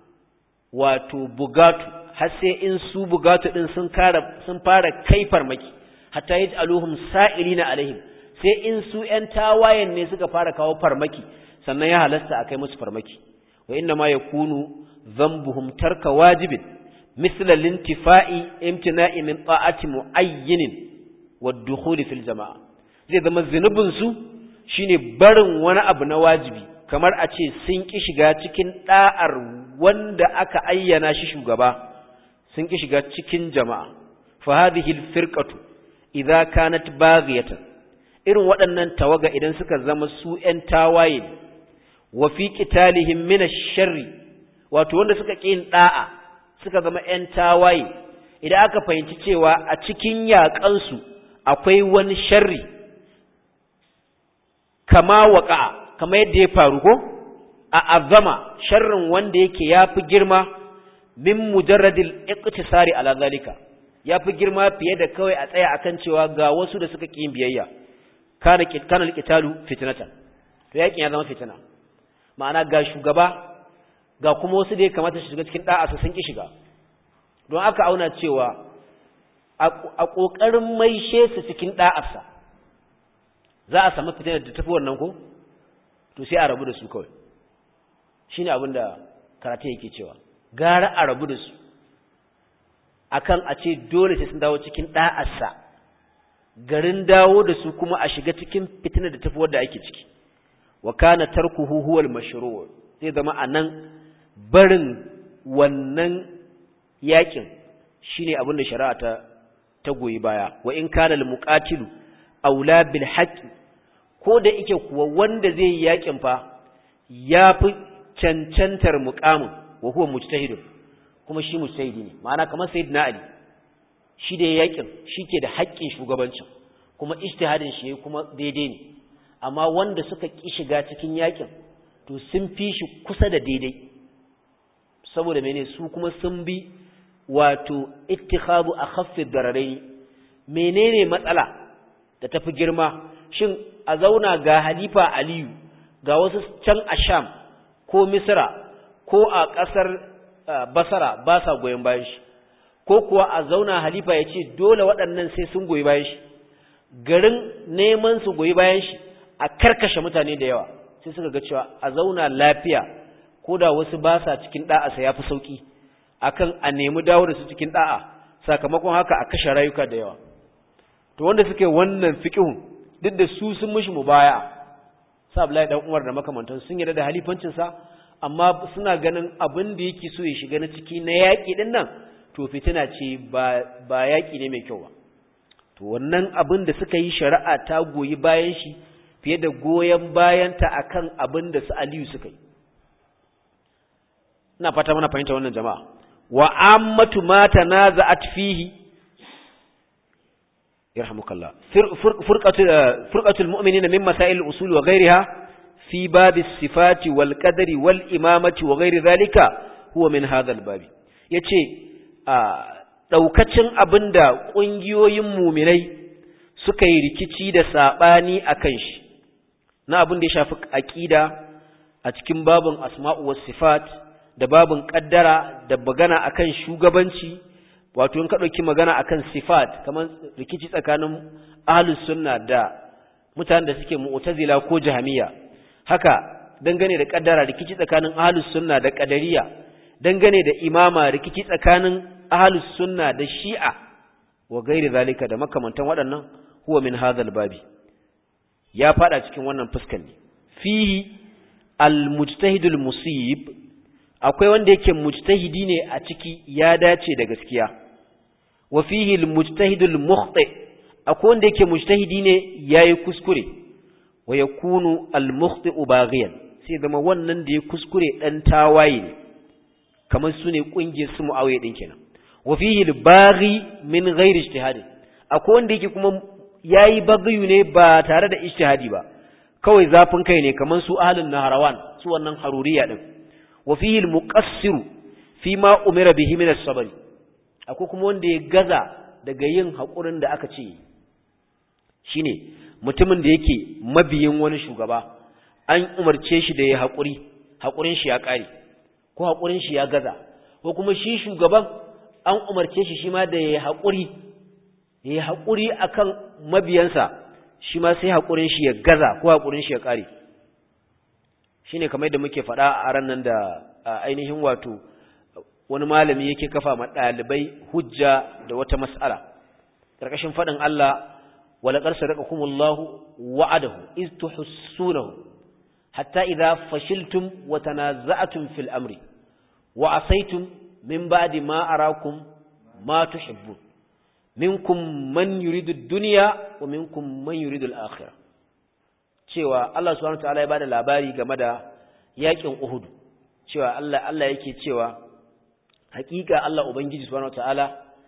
wato bugatu har sai in su bugatu ɗin sun sun fara kai farmaki hatta yaj'aluhum sa'ilina alaihim, sai in su ƴan tawayen ne suka fara kawo farmaki sannan ya halasta a kai musu farmaki. Wa inna ma yakunu dhanbuhum tarka wajibin mithla lintifa'i imtina'i min ta'ati mu'ayyinin wad-dukhuli fil jama'a. Zai zama zinubin su shine barin wani abu na wajibi, kamar a ce sun ki shiga cikin da'ar wanda aka ayyana shi shugaba, sun ki shiga cikin jama'a. Fa hadhihi al-firqatu idza kanat baghiyatan, irin waɗannan tawaga idan suka zama su ƴan tawaye wa fi qitalihim min ash-sharri, wato wanda suka ƙi yin da'a suka zama ƴan tawaye, idan aka fahimci cewa a cikin yaƙansu akwai wani sharri kama waƙa kama yadda ya faru ko a azama sharrin wanda yake yafi girma min mujarradil iqtisari ala zalika yafi girma fiye da kawai a tsaya akan cewa ga wasu da suka ƙi biyayya kana kana alqitalu fitnatan to yakin ya zama fitina ma'ana ga shugaba ga kuma wasu da ya kamata su shiga cikin da'a su sun ki shiga don aka auna cewa a kokarin maishe su cikin da'arsa za a samu fitinar da tafi wannan ko to sai a rabu da su kawai shine abin da karatu yake cewa gara a rabu da su akan a ce dole sai sun dawo cikin da'arsa garin dawo da su kuma a shiga cikin fitinar da tafi wanda ake ciki wa kana tarkuhu huwal mashru' zai zama anan barin wannan yakin shine abin da shari'a ta ta goyi baya wa in kana al muqatilu aula bil haqqi ko da yake kuwa wanda zai yi yakin fa yafi cancantar muqamin wa huwa mujtahid kuma shi mujtahidi ne ma'ana kamar sayyidina ali shi da yakin shike da haƙƙin shugabancin kuma ijtihadin shi kuma daidai ne amma wanda suka ki shiga cikin yakin to sun fi shi kusa da daidai saboda mene su kuma sun bi wato ittikhadu akhaffi dararain menene matsala da tafi girma shin a zauna ga halifa aliyu ga wasu can a sham ko misra ko a kasar basara ba sa goyen bayan shi ko kuwa a zauna halifa ya ce dole waɗannan sai sun goyi bayan shi garin neman su goyi bayan shi a karkashe mutane da yawa sai suka ga cewa a zauna lafiya ko da wasu ba sa cikin da'a sai yafi sauki akan a nemi dawo da su cikin da'a sakamakon haka a kashe rayuka da yawa to wanda suke wannan fiqhun duk da su sun mishi mubaya sa Abdullahi dan Umar da makamantan sun yarda da halifancin sa amma suna ganin abin da yake so ya shiga na ciki na yaki din nan to fitina ce ba ba yaki ne mai kyau ba to wannan abin da suka yi shari'a ta goyi bayan shi fiye da goyen bayanta akan abin da su Aliyu suka yi ina fata muna fahimta wannan jama'a wa ammatu ma tanaza'at fihi yarhamukallah furqatu furqatul mu'minina min masail al-usul wa ghayriha fi bab as-sifati wal qadari wal imamati wa ghayri dhalika huwa min hadha al-bab yace daukacin abinda kungiyoyin mu'minai suka yi rikici da sabani akan shi na abin da ya shafi aqida a cikin babun asma'u was sifat da babun kaddara da magana akan shugabanci wato in ka dauki magana akan sifat kaman rikici tsakanin ahlus sunna da mutanen da suke mu'tazila ko jahmiya haka dangane da kaddara rikici tsakanin ahlus sunna da qadariya dangane da imama rikici tsakanin ahlus sunna da shi'a wa gairi zalika da makamantan waɗannan huwa min hadhal babi ya fada cikin wannan fuskan ne fihi al-mujtahidul musib akwai wanda yake mujtahidi ne a ciki ya dace da gaskiya wa fihi al-mujtahidul mukhti akwai wanda yake mujtahidi ne yayi kuskure wa yakunu al-mukhti baghiyan sai zama wannan da ya kuskure dan tawaye ne kamar su ne kungiyar su Muawiya din kenan wa fihi al-baghi min ghairi ijtihad akwai wanda yake kuma yayi baghiyu ne ba tare da ijtihadi ba kawai zafin kai ne kamar su ahlun naharawan su wannan haruriya din wa fihi al-muqassir fi ma umira bihi min as-sabr akwai kuma wanda ya gaza daga yin hakurin da aka ce shine mutumin da yake mabiyin wani shugaba an umarce shi da ya hakuri hakurin shi ya kare ko hakurin shi ya gaza ko kuma shi shugaban an umarce shi shi ma da ya hakuri ya hakuri akan mabiyansa shi ma sai hakurin shi ya gaza ko hakurin shi ya kare shine kamar yadda muke faɗa a ran nan da ainihin wato wani malami yake kafa ma dalibai hujja da wata mas'ala karkashin faɗin Allah walaqad sadaqakumullahu wa'adahu iz tuhsunahu hatta idza fashiltum wa tanaza'tum fil amri wa asaytum min ba'di ma arakum ma tuhibbun minkum man yuridu ad-dunya wa minkum man yuridu al-akhirah cewa Allah subhanahu wa ta'ala ya bada labari game da yakin Uhud cewa Allah Allah yake cewa hakika Allah ubangiji subhanahu wa ta'ala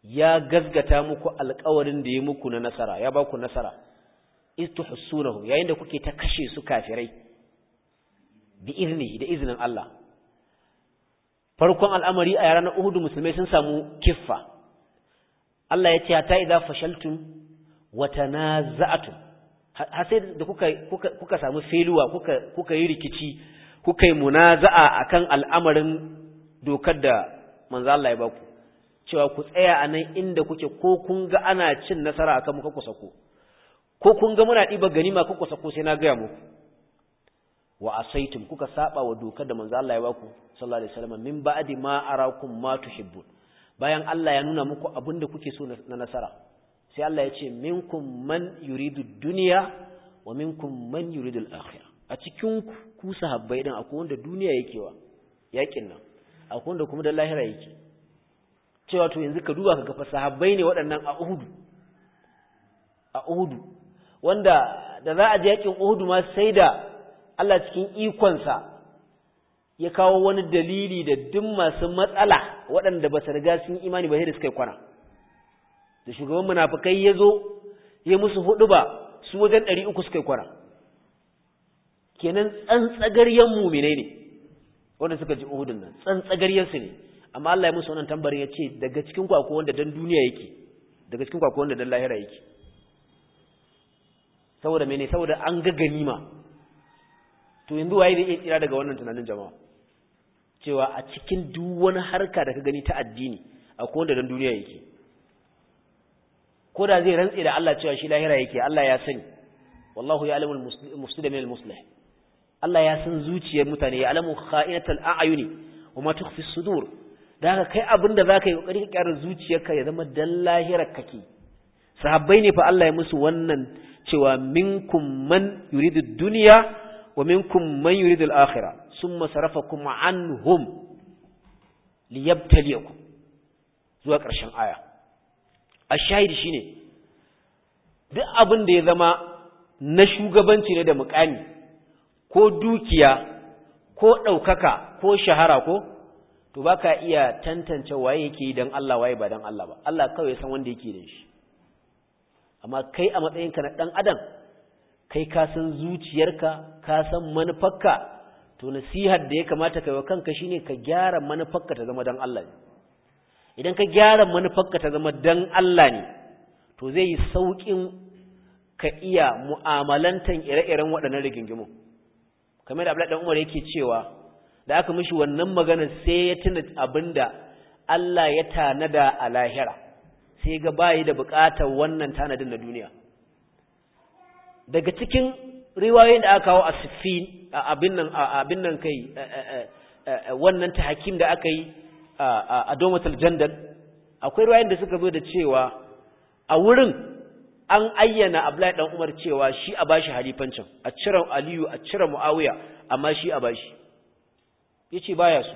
ya gazgata muku alƙawarin da ya muku na nasara ya ba ku nasara istuhsunahu yayin da kuke ta kashe su kafirai bi iznihi da iznin Allah farkon al'amari a ranar Uhud musulmai sun samu kiffa Allah ya ce ta idza fashaltum wa tanaza'tum har sai da kuka kuka kuka samu feluwa kuka kuka yi rikici kuka yi munaza'a akan al'amarin dokar da manzo Allah ya baku cewa ku tsaya a nan inda kuke ko kun ga ana cin nasara akan muka kusa ku ko kun ga muna diba ganima kuka kusa ku sai na ga muku wa asaitum kuka saba wa dokar da manzo Allah ya baku sallallahu alaihi wasallam min ba'di ma arakum ma tuhibbun bayan Allah ya nuna muku abinda kuke so na nasara sai Allah ya ce minkum man yuridu dunya wa minkum man yuridu al-akhirah a cikin ku ku sahabbai din akwai wanda duniya yake wa yakin nan akwai wanda kuma da lahira yake cewa to yanzu ka duba kaga fa sahabbai ne waɗannan a Uhud a Uhud wanda da za a je yakin Uhud ma sai da Allah cikin ikonsa ya kawo wani dalili da duk masu matsala waɗanda ba su riga sun imani ba sai da suka yi kwana da shugaban munafikai ya zo ya musu hudu ba su wajen ɗari uku suka yi kwana kenan tsantsagaryen muminai ne wanda suka ji Uhudun nan tsantsagaryensu ne amma Allah ya musu wannan tambarin ya ce daga cikin ku akwai wanda dan duniya yake daga cikin ku akwai wanda dan lahira yake saboda mene saboda an ga ganima to yanzu waye zai iya tsira daga wannan tunanin jama'a cewa a cikin duk wani harka da ka gani ta addini akwai wanda dan duniya yake ko da zai rantse da Allah cewa shi lahira yake Allah ya sani wallahu ya'lamul mufsida minal muslih Allah ya san zuciyar mutane ya alamu kha'inatal a'yuni wama tukhfi as-sudur da haka kai abinda zaka yi kokari ka kyara zuciyarka ya zama dan lahirar kake sahabbai ne fa Allah ya musu wannan cewa minkum man yuridu ad-dunya wa minkum man yuridu al-akhirah thumma sarafakum anhum liyabtaliyakum zuwa ƙarshen aya ashahidi shine duk abin da ya zama na shugabanci ne da mukami ko dukiya ko ɗaukaka ko shahara ko to baka iya tantance waye yake dan Allah waye ba dan Allah ba Allah kawai ya san wanda yake da shi amma kai a matsayinka na dan adam kai ka san zuciyarka ka san manufarka to nasihar da ya kamata kai wa kanka shine ka gyara manufarka ta zama dan Allah ne idan ka gyara manufarka ta zama dan Allah ne to zai yi saukin ka iya mu'amalantan ire-iren waɗannan rigingimu kamar da Abdullahi dan Umar yake cewa da aka mishi wannan magana sai ya tuna abinda Allah ya tanada a lahira sai ga bayi da bukatar wannan tanadin na duniya daga cikin riwayoyin da aka kawo a Siffin abin nan abin nan kai wannan tahkim da aka yi a Domatul Jandal akwai riwayoyin da suka zo da cewa a wurin an ayyana Abdullahi dan Umar cewa shi a bashi halifancin a cire Aliyu a cire Muawiya amma shi a bashi yace baya so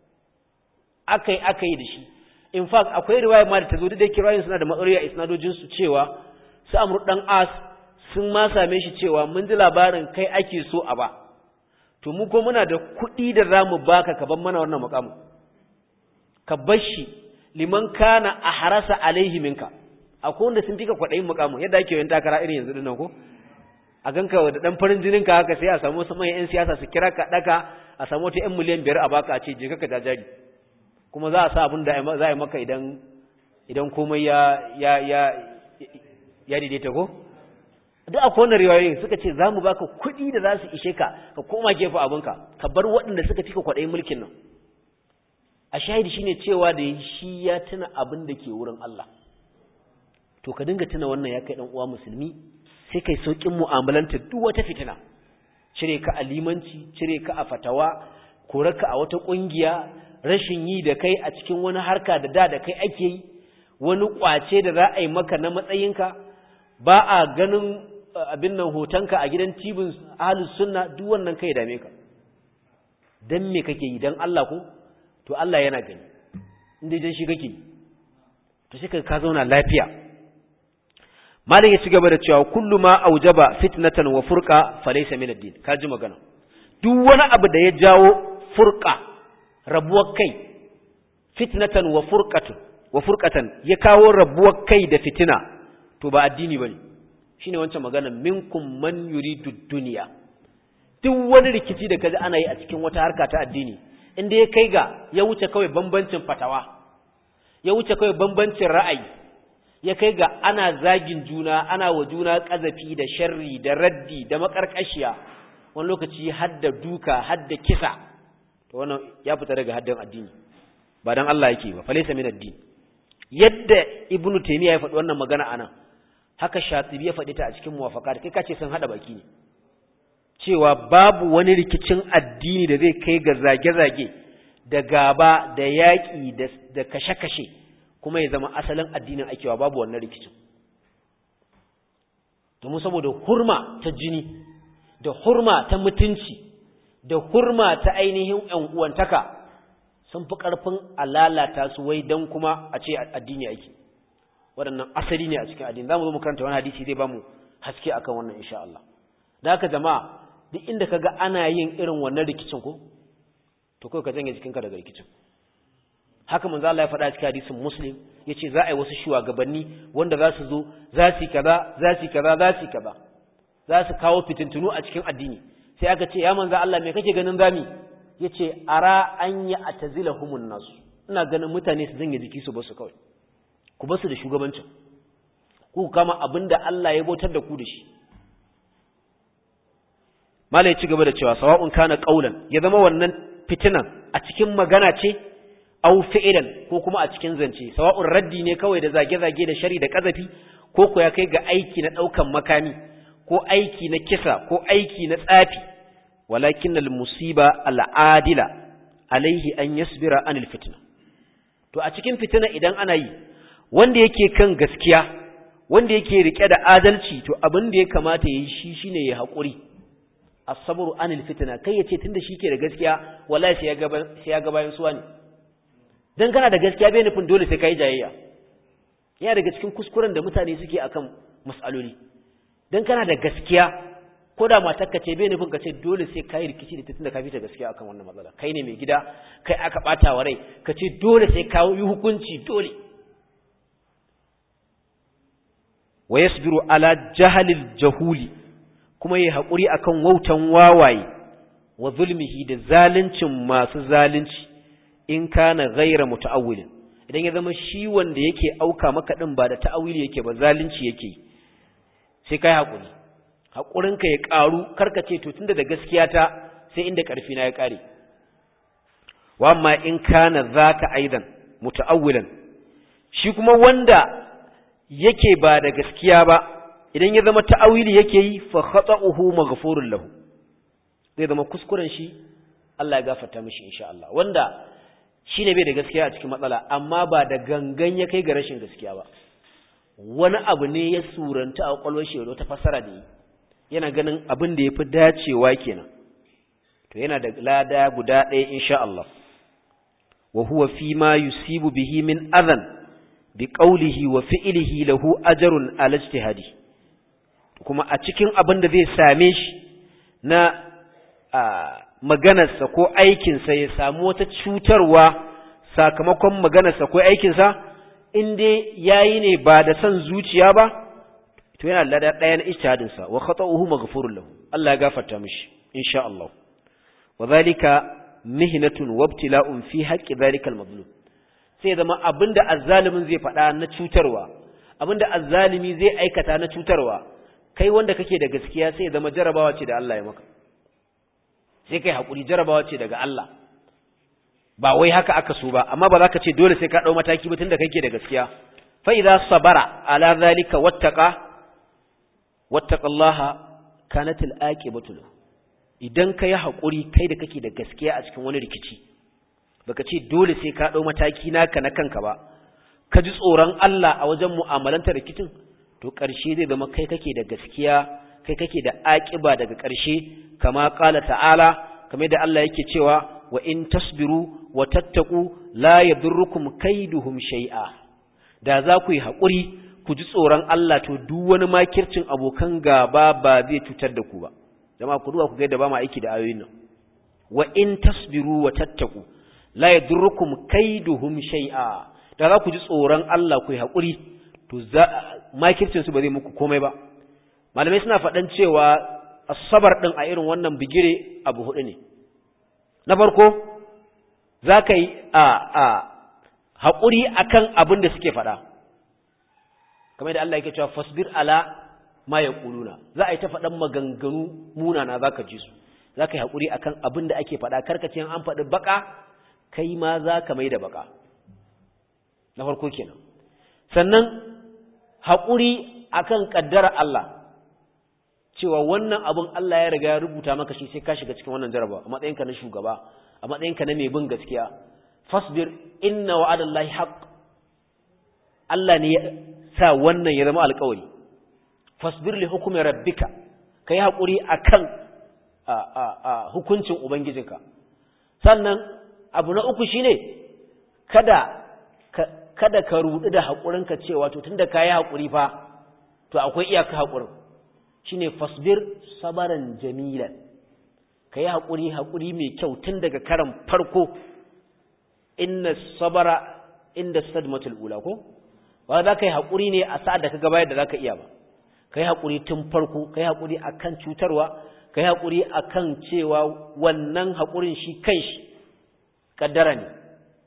akai akai da shi in fact akwai riwaya ma da tazo da kirayen suna da matsaloli a isnadojin su cewa su Amr dan As sun ma same shi cewa mun ji labarin kai ake so a ba to mu ko muna da kuɗi da zamu baka ka ban mana wannan mukamin ka bashi liman kana ahrasa alaihi minka akwai wanda sun fika kwadayin mukamin yadda ake yin takara irin yanzu dinnan ko a ganka da dan farin jinin ka haka sai a samu wasu manyan yan siyasa su kira ka daka a samu wata yan miliyan biyar a baka a ce je ka ka jari kuma za a sa abin da za a yi maka idan idan komai ya ya ya ya daidaita ko duk akwai wannan riwayoyi suka ce za mu baka kuɗi da za su ishe ka ka koma gefe abinka ka bar waɗanda suka fika kwaɗayin mulkin nan a shahidi shine cewa da shi ya tuna abin da ke wurin Allah to ka dinga tuna wannan ya kai dan uwa musulmi sai kai saukin mu'amalanta duk wata fitina cire ka a limanci cire ka a fatawa koraka a wata kungiya rashin yi da kai a cikin wani harka da da da kai ake yi wani kwace da za a yi maka na matsayinka ba a ganin abin nan hotonka a gidan tibin ahlus sunna duk wannan kai dame ka dan me kake yi dan Allah ko to Allah yana gani inda dan shi kake to sai ka zauna lafiya malam ya ci gaba da cewa kullu ma aujaba fitnatan wa furqa falaysa min ad-din ka ji magana duk wani abu da ya jawo furqa rabuwar kai fitnatan wa furqatu wa furqatan ya kawo rabuwar kai da fitina to ba addini bane shine wancan magana minkum man yuridu dunya duk wani rikici da kaji ana yi a cikin wata harka ta addini inda ya kai ga ya wuce kawai bambancin fatawa ya wuce kawai bambancin ra'ayi ya kai ga ana zagin juna ana wa juna kazafi da sharri da raddi da makarkashiya wani lokaci hadda duka hadda kisa to wannan ya fita daga haddan addini ba dan Allah yake ba falaysa min addini yadda ibnu taymiya ya faɗi wannan magana anan haka shatibi ya faɗi ta a cikin muwafaqat kai kace sun hada baki ne cewa babu wani rikicin addini da zai kai ga zage-zage da gaba da yaƙi da kashe-kashe kuma ya zama asalin addinin akewa babu wannan rikicin domin saboda hurma ta jini da hurma ta mutunci da hurma ta ainihin ƴan uwantaka sun fi ƙarfin alalata su wai dan kuma a ce addini ake waɗannan asali ne a cikin addini zamu zo mu karanta wani hadisi zai bamu haske akan wannan insha Allah da haka jama'a duk inda kaga ana yin irin wannan rikicin ko to kai ka janye jikinka daga rikicin haka manzo Allah ya faɗa cikin hadisin Muslim yace za a yi wasu shugabanni wanda za su zo za su kaza za su kaza za su kaza za su kawo fitintunu a cikin addini sai aka ce ya manzo Allah me kake ganin zami yace ara an ya atazilahumun nas ina ganin mutane su janye jiki su ba su kawai ku ba su da shugabancin ku kama abinda Allah ya bautar da ku da shi mala ya ci gaba da cewa sawa'un kana qaulan ya zama wannan fitinan a cikin magana ce au fi'lan ko kuma a cikin zance sawa'un raddi ne kawai da zage-zage da shari da kazafi ko ko ya kai ga aiki na daukan makami ko aiki na kisa ko aiki na tsafi walakinnal musiba al'adila alaihi an yasbira anil fitna to a cikin fitina idan ana yi wanda yake kan gaskiya wanda yake rike da adalci to abin da ya kamata yayi shi shine ya hakuri as-sabru anil fitna kai yace tunda shike da gaskiya wallahi sai ya ga sai ya ga bayan suwa ne dan kana da gaskiya bai nufin dole sai kai jayayya yana daga cikin kuskuren da mutane suke akan mas'aloli dan kana da gaskiya ko da matarka ce bai nufin ka ce dole sai kai rikici da tunda ka fita gaskiya akan wannan matsala kai ne mai gida kai aka bata wa rai ka ce dole sai ka yi hukunci dole wa yasbiru ala jahalil jahuli kuma yi haƙuri akan wautan wawaye wa zulmihi da zaluncin masu zalunci in kana ghaira muta'awwilin idan ya zama shi wanda yake auka maka din ba da ta'awili yake ba zalunci yake sai kai haƙuri haƙurinka ya ƙaru karkace to tunda da gaskiya ta sai inda ƙarfi na ya ƙare wa amma in kana zaka aidan muta'awwilan shi kuma wanda yake ba da gaskiya ba idan ya zama ta'awili yake yi fa khata'uhu maghfurun lahu zai zama kuskuren shi Allah ya gafarta mishi insha Allah wanda shine bai da gaskiya a cikin matsala amma ba da gangan ya kai ga rashin gaskiya ba wani abu ne ya suranta a kwalwar shi wata fasara da yana ganin abin da yafi dacewa kenan to yana da lada guda ɗaya insha Allah wa huwa fi ma yusibu bihi min adhan bi qawlihi wa fi'lihi lahu ajrun ala ijtihadi kuma a cikin abin da zai same shi na maganarsa ko aikinsa ya samu wata cutarwa sakamakon maganarsa ko aikinsa in dai yayi ne ba da san zuciya ba to yana lada ɗaya na ijtihadinsa wa khata'uhu maghfurun lahu Allah ya gafarta mishi insha Allah wa zalika mihnatun wa ibtila'un fi haqqi zalika al-mazlum sai zama abinda azzalimin zai faɗa na cutarwa abinda azzalimi zai aikata na cutarwa kai wanda kake da gaskiya sai zama jarabawa ce da Allah ya maka sai kai hakuri jarabawa ce daga Allah ba wai haka aka so ba amma ba za ka ce dole sai ka dau mataki ba tunda kake da gaskiya fa idza sabara ala zalika wattaqa wattaqallaha kanat al-aqibatu idan kai hakuri kai da kake da gaskiya a cikin wani rikici baka ce dole sai ka dau mataki naka na kanka ba ka ji tsoron Allah a wajen mu'amalanta rikicin to ƙarshe zai zama kai kake da gaskiya kai kake da aƙiba daga ƙarshe kama ƙala ta'ala kamar da Allah yake cewa wa in tasbiru wa tattaqu la yadurrukum kaiduhum shay'a da za ku yi haƙuri ku ji tsoron Allah to duk wani makircin abokan gaba ba zai cutar da ku ba jama'a ku duba ku ga yadda ba mu aiki da ayoyin nan wa in tasbiru wa tattaqu la yadurrukum kaiduhum shay'a da za ku ji tsoron Allah ku yi haƙuri to za makircin su ba zai muku komai ba. Malamai suna faɗan cewa asabar ɗin a irin wannan bigire abu huɗu ne. Na farko za ka yi a a haƙuri akan abin da suke faɗa, kamar da Allah yake cewa fasbir ala ma yaquluna, za a yi ta faɗan maganganu munana za ka ji su, za ka yi haƙuri akan abin da ake faɗa, karkace an faɗi baka kai ma za ka mai da baka. Na farko kenan. Sannan haƙuri akan ƙaddara Allah, cewa wannan abin Allah ya riga ya rubuta maka shi sai ka shiga cikin wannan jaraba a matsayinka na shugaba, a matsayinka na mai bin gaskiya. Fasbir inna wa'adallahi haqq, Allah ne ya sa wannan ya zama alƙawari. Fasbir li hukmi rabbika, kai haƙuri akan a a a hukuncin ubangijinka. Sannan abu na uku shine kada kada ka rudu da haƙurinka cewa to tunda kai haƙuri fa to akwai iyaka haƙurin. Shine fasbir sabaran jamilan, kai haƙuri haƙuri mai kyau tun daga karan farko. Inna sabara inda sadmatul ula, ko ba za ka yi haƙuri ne a sa'ad da ka gaba yadda za ka iya ba. Kai haƙuri tun farko, kai haƙuri akan cutarwa, kai haƙuri akan cewa wannan haƙurin shi kanshi kaddara ne.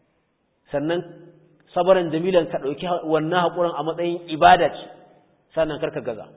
Sannan sabaran jamilan ka ɗauki wannan haƙurin a matsayin ibada ce, sannan karka gaza.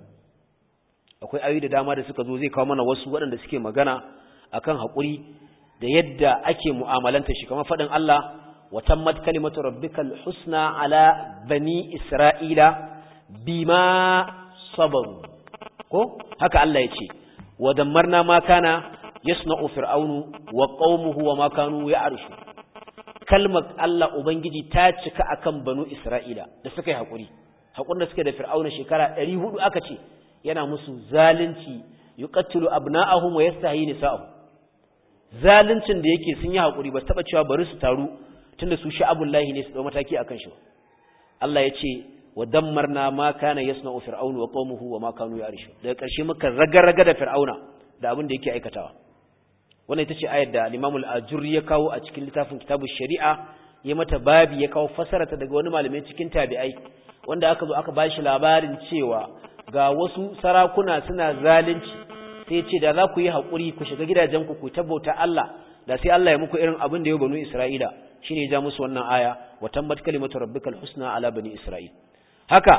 Akwai ayoyi da dama da suka zo zai kawo mana wasu waɗanda suke magana akan haƙuri da yadda ake mu'amalanta shi, kamar faɗin Allah wa tammat kalimatu rabbikal husna ala bani isra'ila bima sabaru, ko haka Allah ya ce wa dammarna ma kana yasna'u fir'aunu wa qaumuhu wa ma kanu ya'rishu. Kalmar Allah ubangiji ta cika akan banu isra'ila da suka yi haƙuri, haƙurin da suka da fir'auna shekara ɗari hudu aka ce yana musu zalunci, yuqattilu abna'ahum wa yastahyi nisa'ahum. Zaluncin da yake sun yi hakuri, ba taba cewa bari su taru tunda su sha'abullahi ne su dau mataki akan shi. Allah ya ce wa dammarna ma kana yasna'u fir'aunu wa qaumuhu wa ma kanu ya'rishu. Daga ƙarshe muka raga-raga da fir'auna da abin da yake aikatawa. Wannan ita ce ayar da Imam al-Ajurri ya kawo a cikin littafin Kitabu Shari'a, ya mata babi ya kawo fasarata daga wani malami cikin tabi'ai wanda aka zo aka bashi labarin cewa ga wasu sarakuna suna zalunci, sai ce da za ku yi haƙuri ku shiga gidajenku ku tabbata Allah, da sai Allah ya muku irin abin da ya banu Isra'ila. Shine ya ja musu wannan aya wa tammat kalimatu rabbikal husna ala bani Isra'il. Haka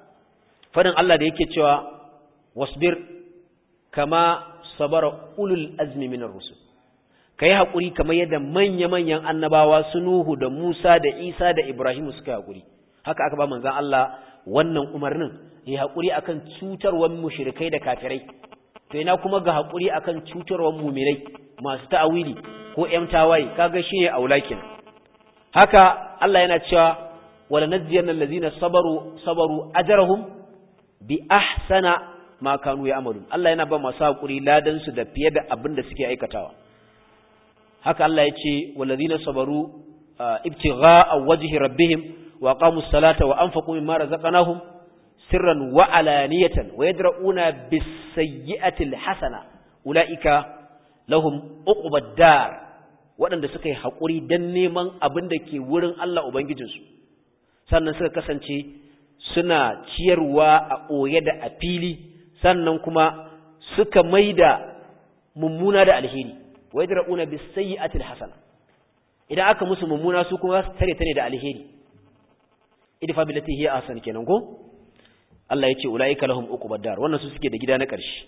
fadin Allah da yake cewa wasbir kama sabara ulul azmi minar rusul, kai haƙuri kamar yadda manya-manyan annabawa su Nuhu da Musa da Isa da Ibrahim suka yi haƙuri. Haka aka ba manzon Allah wannan umarnin, ya haƙuri akan cutarwar mushrikai da kafirai. To ina kuma ga haƙuri akan cutarwar mu'minai masu ta'awili ko ƴan tawaye, kaga shine aulakin. Haka Allah yana cewa wala najziyanna allazina sabaru sabaru ajrahum bi ahsana ma kanu ya'malun. Allah yana ba masu haƙuri ladan su da fiye da abin da suke aikatawa. Haka Allah ya ce walazina sabaru ibtigha'a wajhi rabbihim wa aqamus salata wa anfaqu mimma razaqnahum sirran wa alaniyatan wa yadra'una bis sayyi'ati al hasana ulaika lahum uqbad dar. Waɗanda suka yi haƙuri dan neman abin da ke wurin Allah ubangijinsu, sannan suka kasance suna ciyarwa a ɓoye da a fili, sannan kuma suka maida mummuna da alheri. wa yadra'una bis sayyi'ati al hasana, idan aka musu mummuna su kuma su tare tare da alheri. idfa billati hiya ahsan kenan ko Allah yace ulaika lahum uqubad dar, wannan su suke da gida na ƙarshe.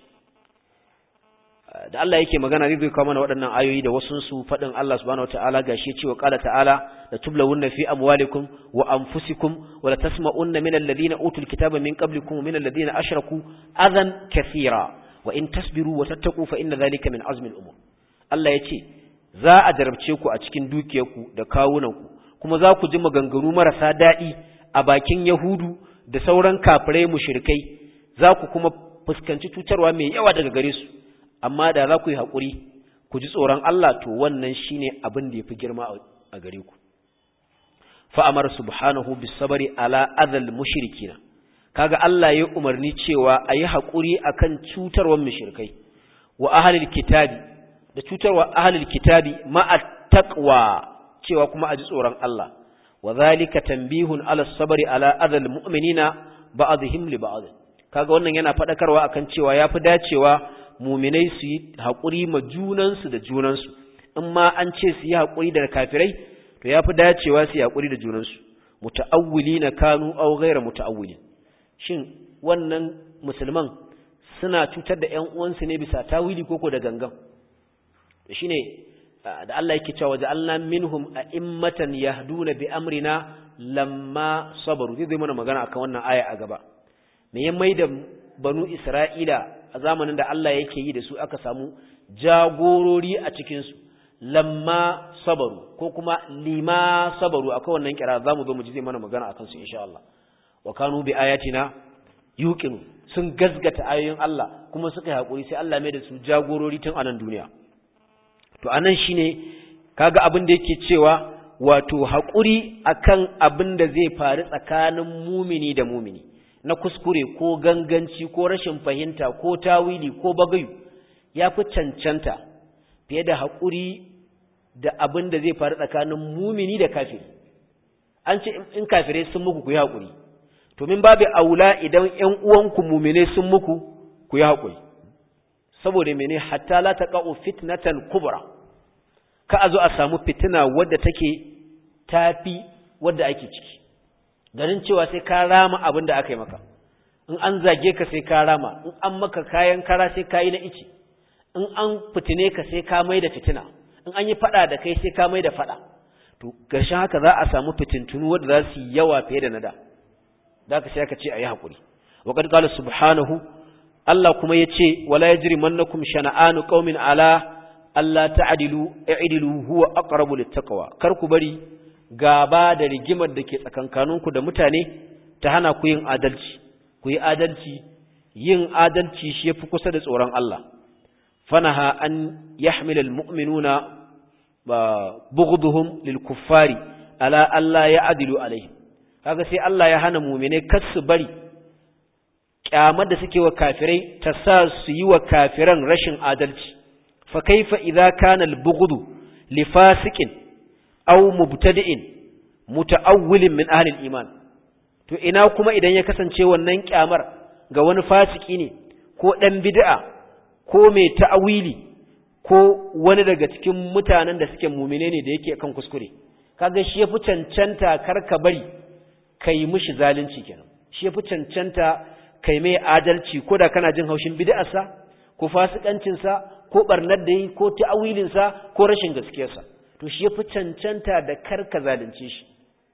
Da Allah yake magana zai kawo mana waɗannan ayoyi da wasun su fadin Allah subhanahu wataala gashi cewa qala ta'ala la tublawunna fi amwalikum wa anfusikum wa la tasma'unna min alladhina utul kitaba min qablikum wa min alladhina ashraku adhan kathira wa in tasbiru wa tattaqu fa inna dhalika min azmi al-umur. Allah yace za a jarabce ku a cikin dukiyarku da kawunanku, kuma za ku ji maganganu marasa daɗi a bakin Yahudu da sauran kafirai mushrikai, za ku kuma fuskanci cutarwa mai yawa daga gare su. Amma da za ku yi haƙuri ku ji tsoron Allah, to wannan shine abin da yafi girma a gare ku. Fa amara subhanahu bis sabri ala adhal mushrikina, kaga Allah ya umarni cewa ayi haƙuri akan cutarwar mushrikai wa ahlil kitabi, da cutarwa ahlil kitabi ma'a taqwa, cewa kuma a ji tsoron Allah. wa zalika tanbihun ala sabri ala adal mu'minina ba'dihim li ba'd kaga wannan yana fadakarwa akan cewa yafi dacewa mu'minai su yi hakuri ma junansu da junansu in ma an ce su yi hakuri da kafirai to yafi dacewa su yi hakuri da junansu muta'awwilina kanu aw ghayra muta'awwilin shin wannan musulman suna cutar da ƴan uwansu ne bisa tawili koko da gangan shine da Allah yake cewa ja'alna minhum a'immatan yahduna bi amrina lamma sabaru zai mana magana akan wannan aya a gaba me ya maida banu Isra'ila a zamanin da Allah yake yi da su aka samu jagorori a cikin su lamma sabaru ko kuma lima sabaru akwai wannan kira zamu zo mu ji zai mana magana akan su insha Allah wa kanu bi ayatina yuqinu sun gazgata ayoyin Allah kuma suka yi hakuri sai Allah mai da su jagorori tun anan duniya to anan shine kaga abin da yake cewa wato hakuri akan abin da zai faru tsakanin mumini da mumini na kuskure ko ganganci ko rashin fahimta ko tawili ko bagayu yafi cancanta fiye da hakuri da abin da zai faru tsakanin mumini da kafiri an ce in kafirai sun muku ku yi hakuri to min babu aula idan ƴan uwanku mumine sun muku ku yi hakuri saboda mene hatta la taqa'u fitnatan kubra ka azo a samu fitina wadda take tafi wadda ake ciki ganin cewa sai ka rama abin da aka yi maka in an zage ka sai ka rama in an maka kayan kara sai ka yi na ici in an fitine ka sai ka mai da fitina in an yi fada da kai sai ka mai da fada to gashin haka za a samu fitintunu wadda za su yi yawa fiye da nada da ka sai aka ce ayi hakuri wa qad qala subhanahu Allah kuma yace wala yajrimannakum shana'anu qaumin ala alla ta'dilu i'dilu huwa aqrabu littaqwa kar ku bari gaba da rigimar da ke tsakankaninku da mutane ta hana ku yin adalci ku yi adalci yin adalci shi yafi kusa da tsoron Allah fanaha an yahmil almu'minuna bughduhum lilkuffari ala alla ya'dilu alaihim kaga sai Allah ya hana mu'mine kar su bari kyamar da suke wa kafirai ta sa su yi wa kafiran rashin adalci fa kaifa idza kana al-bughdu li fasiqin aw mubtadi'in muta'awwilin min ahli al-iman to ina kuma idan ya kasance wannan kyamar ga wani fasiki ne ko dan bid'a ko mai ta'awili ko wani daga cikin mutanen da suke mu'mine ne da yake kan kuskure kaga shi yafi cancanta karka bari kai mishi zalunci kenan shi yafi cancanta kai mai adalci ko da kana jin haushin bid'arsa ko fasikancinsa ko barnar da yi ko ta'awilinsa ko rashin gaskiyarsa to shi yafi cancanta da karka zalunce shi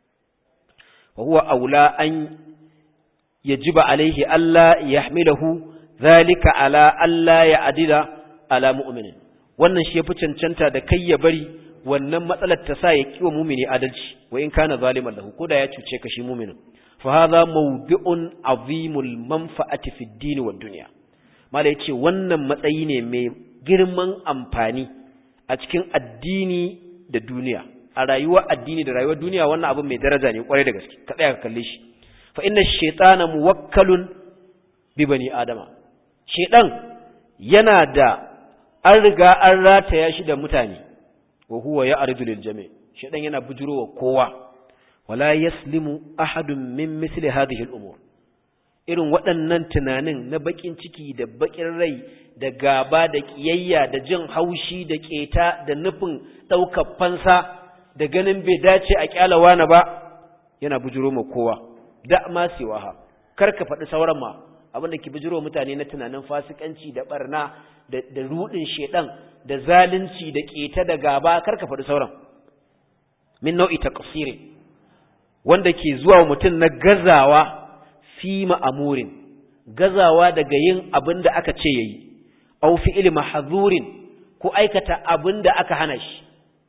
wa huwa aula an yajiba alaihi alla yahmilahu zalika ala alla ya'dila ala mu'minin wannan shi yafi cancanta da kai ya bari wannan matsalar ta sa ya kiwa mu'mini adalci wa in kana zaliman lahu ko da ya cuce ka shi mu'minin فهذا موضع عظيم المنفعه في الدين والدنيا mala yace wannan matsayi ne mai girman amfani a cikin addini da duniya a rayuwar addini da rayuwar duniya wannan abu mai daraja ne kwarai da gaske ka tsaya ka kalle shi fa inna ash-shaytana muwakkalun bi bani adama shedan yana da an riga an rataya shi da mutane wa huwa ya'ridu lil jami' shedan yana bujurowa kowa wala yaslimu ahadun min misli hadhihi al-umur irin waɗannan tunanin na bakin ciki da bakin rai da gaba da kiyayya da jin haushi da keta da nufin daukar fansa da ganin bai dace a kyalawa na ba yana bujuro ma kowa da ma siwaha karka faɗi sauran ma abinda ke bujuro mutane na tunanin fasikanci da barna da da rudin shedan da zalunci da keta da gaba karka faɗi sauran min nau'i taqsirin wanda ke zuwa mutum na gazawa fi ma'amurin gazawa daga yin abin da aka ce yayi aw fi'il mahzurin ko aikata abin da aka hana shi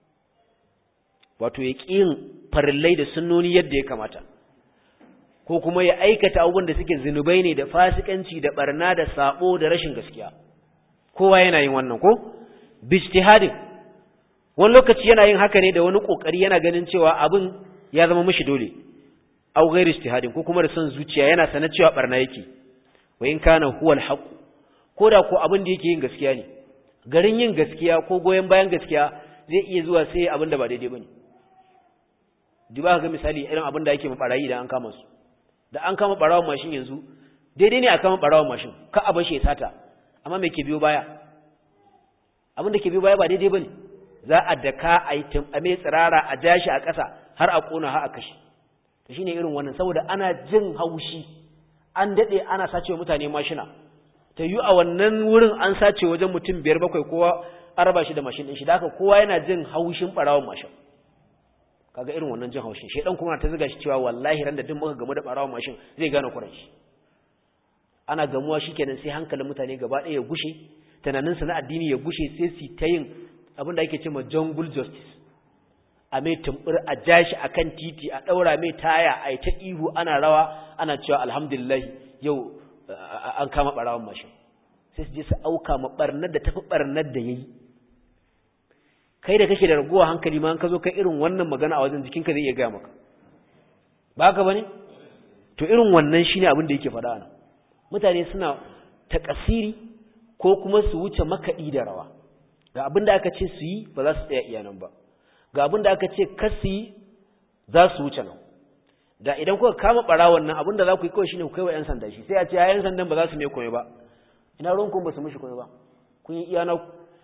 wato ya ƙin farillai da sunnoni yadda ya kamata ko kuma ya aikata abubuwan da suke zinubai ne da fasikanci da barna da sabo da rashin gaskiya kowa yana yin wannan ko bijtihadin wani lokaci yana yin haka ne da wani kokari yana ganin cewa abin ya zama mishi dole aw ghairu ijtihadin ko kuma da son zuciya yana sanar cewa barna yake wa in kana huwal haqq ko da ko abin da yake yin gaskiya ne garin yin gaskiya ko goyen bayan gaskiya zai iya zuwa sai abin da ba daidai bane duba ga misali irin abin da yake ma barayi da an kama su da an kama barawon mashin yanzu daidai ne a kama barawon mashin ka a bar shi ya sata amma me ke biyo baya abin da ke biyo baya ba daidai bane za a daka a yi a mai tsirara a jashi a ƙasa har a kona har a kashe to shine irin wannan saboda ana jin haushi an dade ana sacewa mutane mashina ta yi a wannan wurin an sace wajen mutum biyar bakwai kowa an raba shi da mashin din shi da haka kowa yana jin haushin barawon mashin kaga irin wannan jin haushin shedan kuma ta zuga shi cewa wallahi ran da duk muka gamu da barawon mashin zai gane kuran shi ana gamuwa shikenan sai hankalin mutane gaba ɗaya ya gushe tunanin su na addini ya gushe sai su ta yin abin da ake cewa jungle justice a mai tumbur a jashi akan titi a daura mai taya a ta ihu ana rawa ana cewa alhamdulillah yau an kama barawon mashin sai su je su auka ma barnar da tafi barnar da yayi kai da kake da raguwa hankali ma an ka zo kai irin wannan magana a wajen jikinka zai iya ga maka ba haka bane to irin wannan shine abin da yake faɗa ana mutane suna takasiri ko kuma su wuce makadi da rawa ga abin da aka ce su yi ba za su tsaya iyanan ba ga abin da aka ce kar su yi za su wuce nan da idan kuka kama barawon nan abin da za ku yi kawai shine ku kai wa yan sanda shi sai a ce yan sandan ba za su mai komai ba ina ruwan kun ba su mishi komai ba kun yi iyana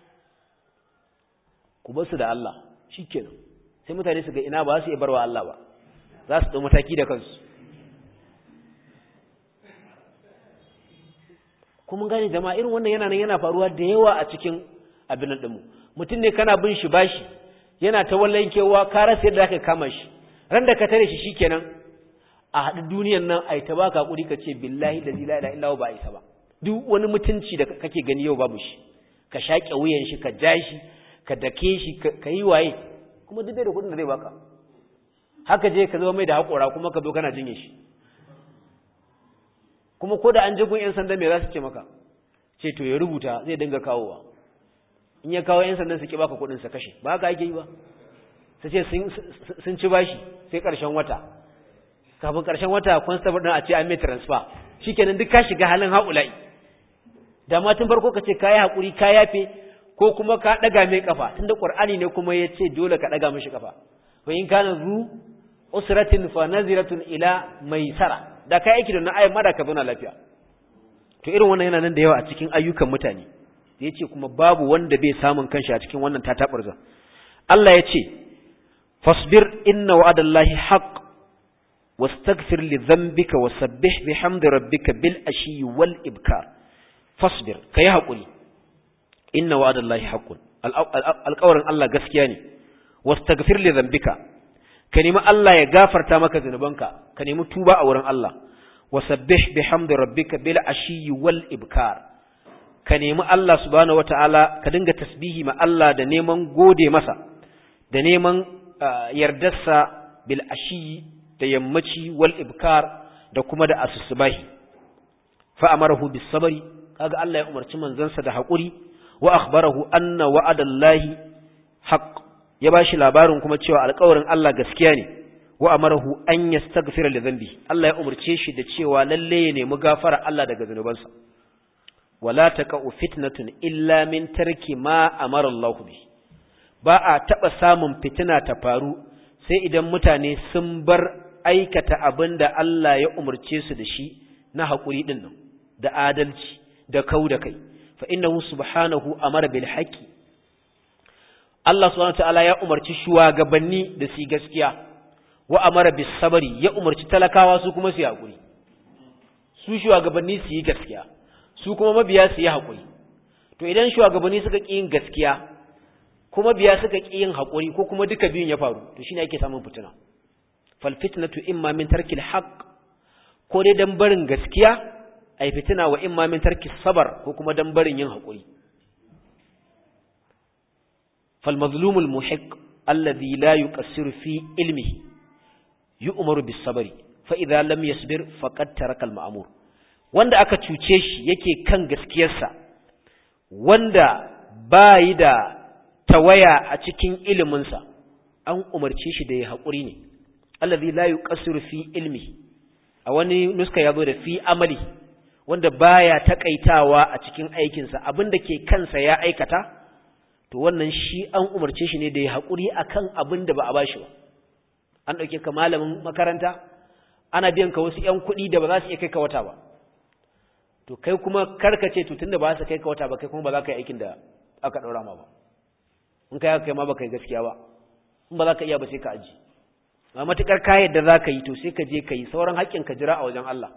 ku bar su da Allah shikenan sai mutane su ga ina ba su iya barwa Allah ba za su dau mataki da kansu kuma gane jama'a irin wannan yana nan yana faruwa da yawa a cikin abin nan dinmu mutum ne kana bin shi bashi yana ta wallankewa ka rasa yadda zaka kama shi ran da ka tare shi shikenan a haɗu duniyar nan ai ta baka hakuri ka ce billahi la ilaha illa huwa ba isa ba duk wani mutunci da kake gani yau babu shi ka shaƙe wuyan shi ka ja shi ka dake shi ka yi waye kuma duk da kudin da zai baka haka je ka zama mai da haƙora kuma ka zo kana jinye shi kuma ko da an je gun yan sanda me za su ce maka ce to ya rubuta zai dinga kawowa in ya kawo yan sandan su ki baka kudin sa kashe ba haka ake yi ba su ce sun ci bashi sai karshen wata kafin karshen wata constable din a ce an mai transfer shikenan duk ka shiga halin haƙula'i da ma tun farko ka ce kai hakuri ka yafe ko kuma ka daga mai kafa tunda qur'ani ne kuma yace dole ka daga mishi kafa fa in kana zu usratin fa naziratun ila maisara da kai aiki da na ayat ma da ka zauna lafiya to irin wannan yana nan da yawa a cikin ayyukan mutane yace kuma babu wanda bai samun kanshi a cikin wannan tatabarza Allah yace fasbir inna wa'adallahi haqq wastaghfir li dhanbika wasabbih bihamdi rabbika bil ashi wal ibkar fasbir kai hakuri inna wa'adallahi haqqun alqawrin Allah gaskiya ne wastaghfir li dhanbika ka nemi Allah ya gafarta maka zanubanka ka nemi tuba a wurin Allah wasabbih bihamdi rabbika bil ashi wal ibkar ka nemi Allah subhanahu wataala ka dinga tasbihi ma Allah da neman gode masa da neman yardarsa bil ashi da yammaci wal ibkar da kuma da asusubahi fa amarahu bis sabri kaga Allah ya umarci manzansa da hakuri wa akhbarahu anna wa'adallahi haqq ya bashi labarin kuma cewa alƙawarin Allah gaskiya ne wa amarahu an yastaghfira li dhanbi Allah ya umarce shi da cewa lalle ya nemi gafara Allah daga zanubansa wala taqa'u fitnatun illa min tarki ma amara Allah bi ba a taba samun fitina ta faru sai idan mutane sun bar aikata abinda Allah ya umarce su da shi na hakuri din nan da adalci da kauda kai fa innahu subhanahu amara bil haqqi Allah subhanahu wataala ya umarci shugabanni da su gaskiya wa amara bis sabri ya umarci talakawa su kuma su hakuri su shugabanni su yi gaskiya su kuma mabiya su yi hakuri to idan shugabanni suka ki yin gaskiya kuma biya suka ki yin hakuri ko kuma duka biyun ya faru to shine ake samun fitina fal fitnatu imma min tarkil haqq ko dai dan barin gaskiya ai fitina wa imma min tarkis sabar ko kuma dan barin yin hakuri fal mazlumul muhiq alladhi la yuqassiru fi ilmihi yu'maru bis sabri fa idha lam yasbir faqad taraka al ma'mur wanda aka cuce shi yake kan gaskiyarsa wanda bayi da tawaya a cikin iliminsa an umarce shi da ya haƙuri ne allazi la yuqassiru fi ilmi a wani nuska yazo da fi amali wanda baya takaitawa a cikin aikinsa abinda ke kansa ya aikata to wannan shi an umarce shi ne da ya haƙuri akan abinda ba a bashi ba an dauke ka malamin makaranta ana biyan ka wasu ƴan kuɗi da ba za su iya kai ka wata ba to kai kuma karkace to tunda ba za su kai ka wata ba kai kuma ba za ka yi aikin da aka daura ma ba in kai haka kai ma ba kai gaskiya ba in ba za ka iya ba sai ka aji amma matukar ka yadda za ka yi to sai ka je ka yi sauran haƙƙin ka jira a wajen Allah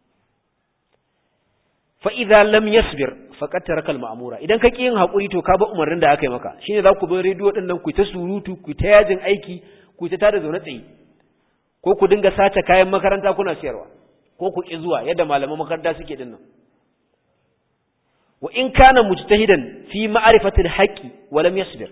fa idza lam yasbir faqad taraka al-ma'mura idan ka ki yin hakuri to ka ba umarnin da aka yi maka shine za ku bi radio din nan ku ta surutu ku ta yajin aiki ku ta tada zaune tsaye ko ku dinga sace kayan makaranta kuna siyarwa ko ku ki zuwa yadda malaman makaranta suke din nan wa in kana mujtahidan fi ma'rifati al-haqqi wa lam yasbir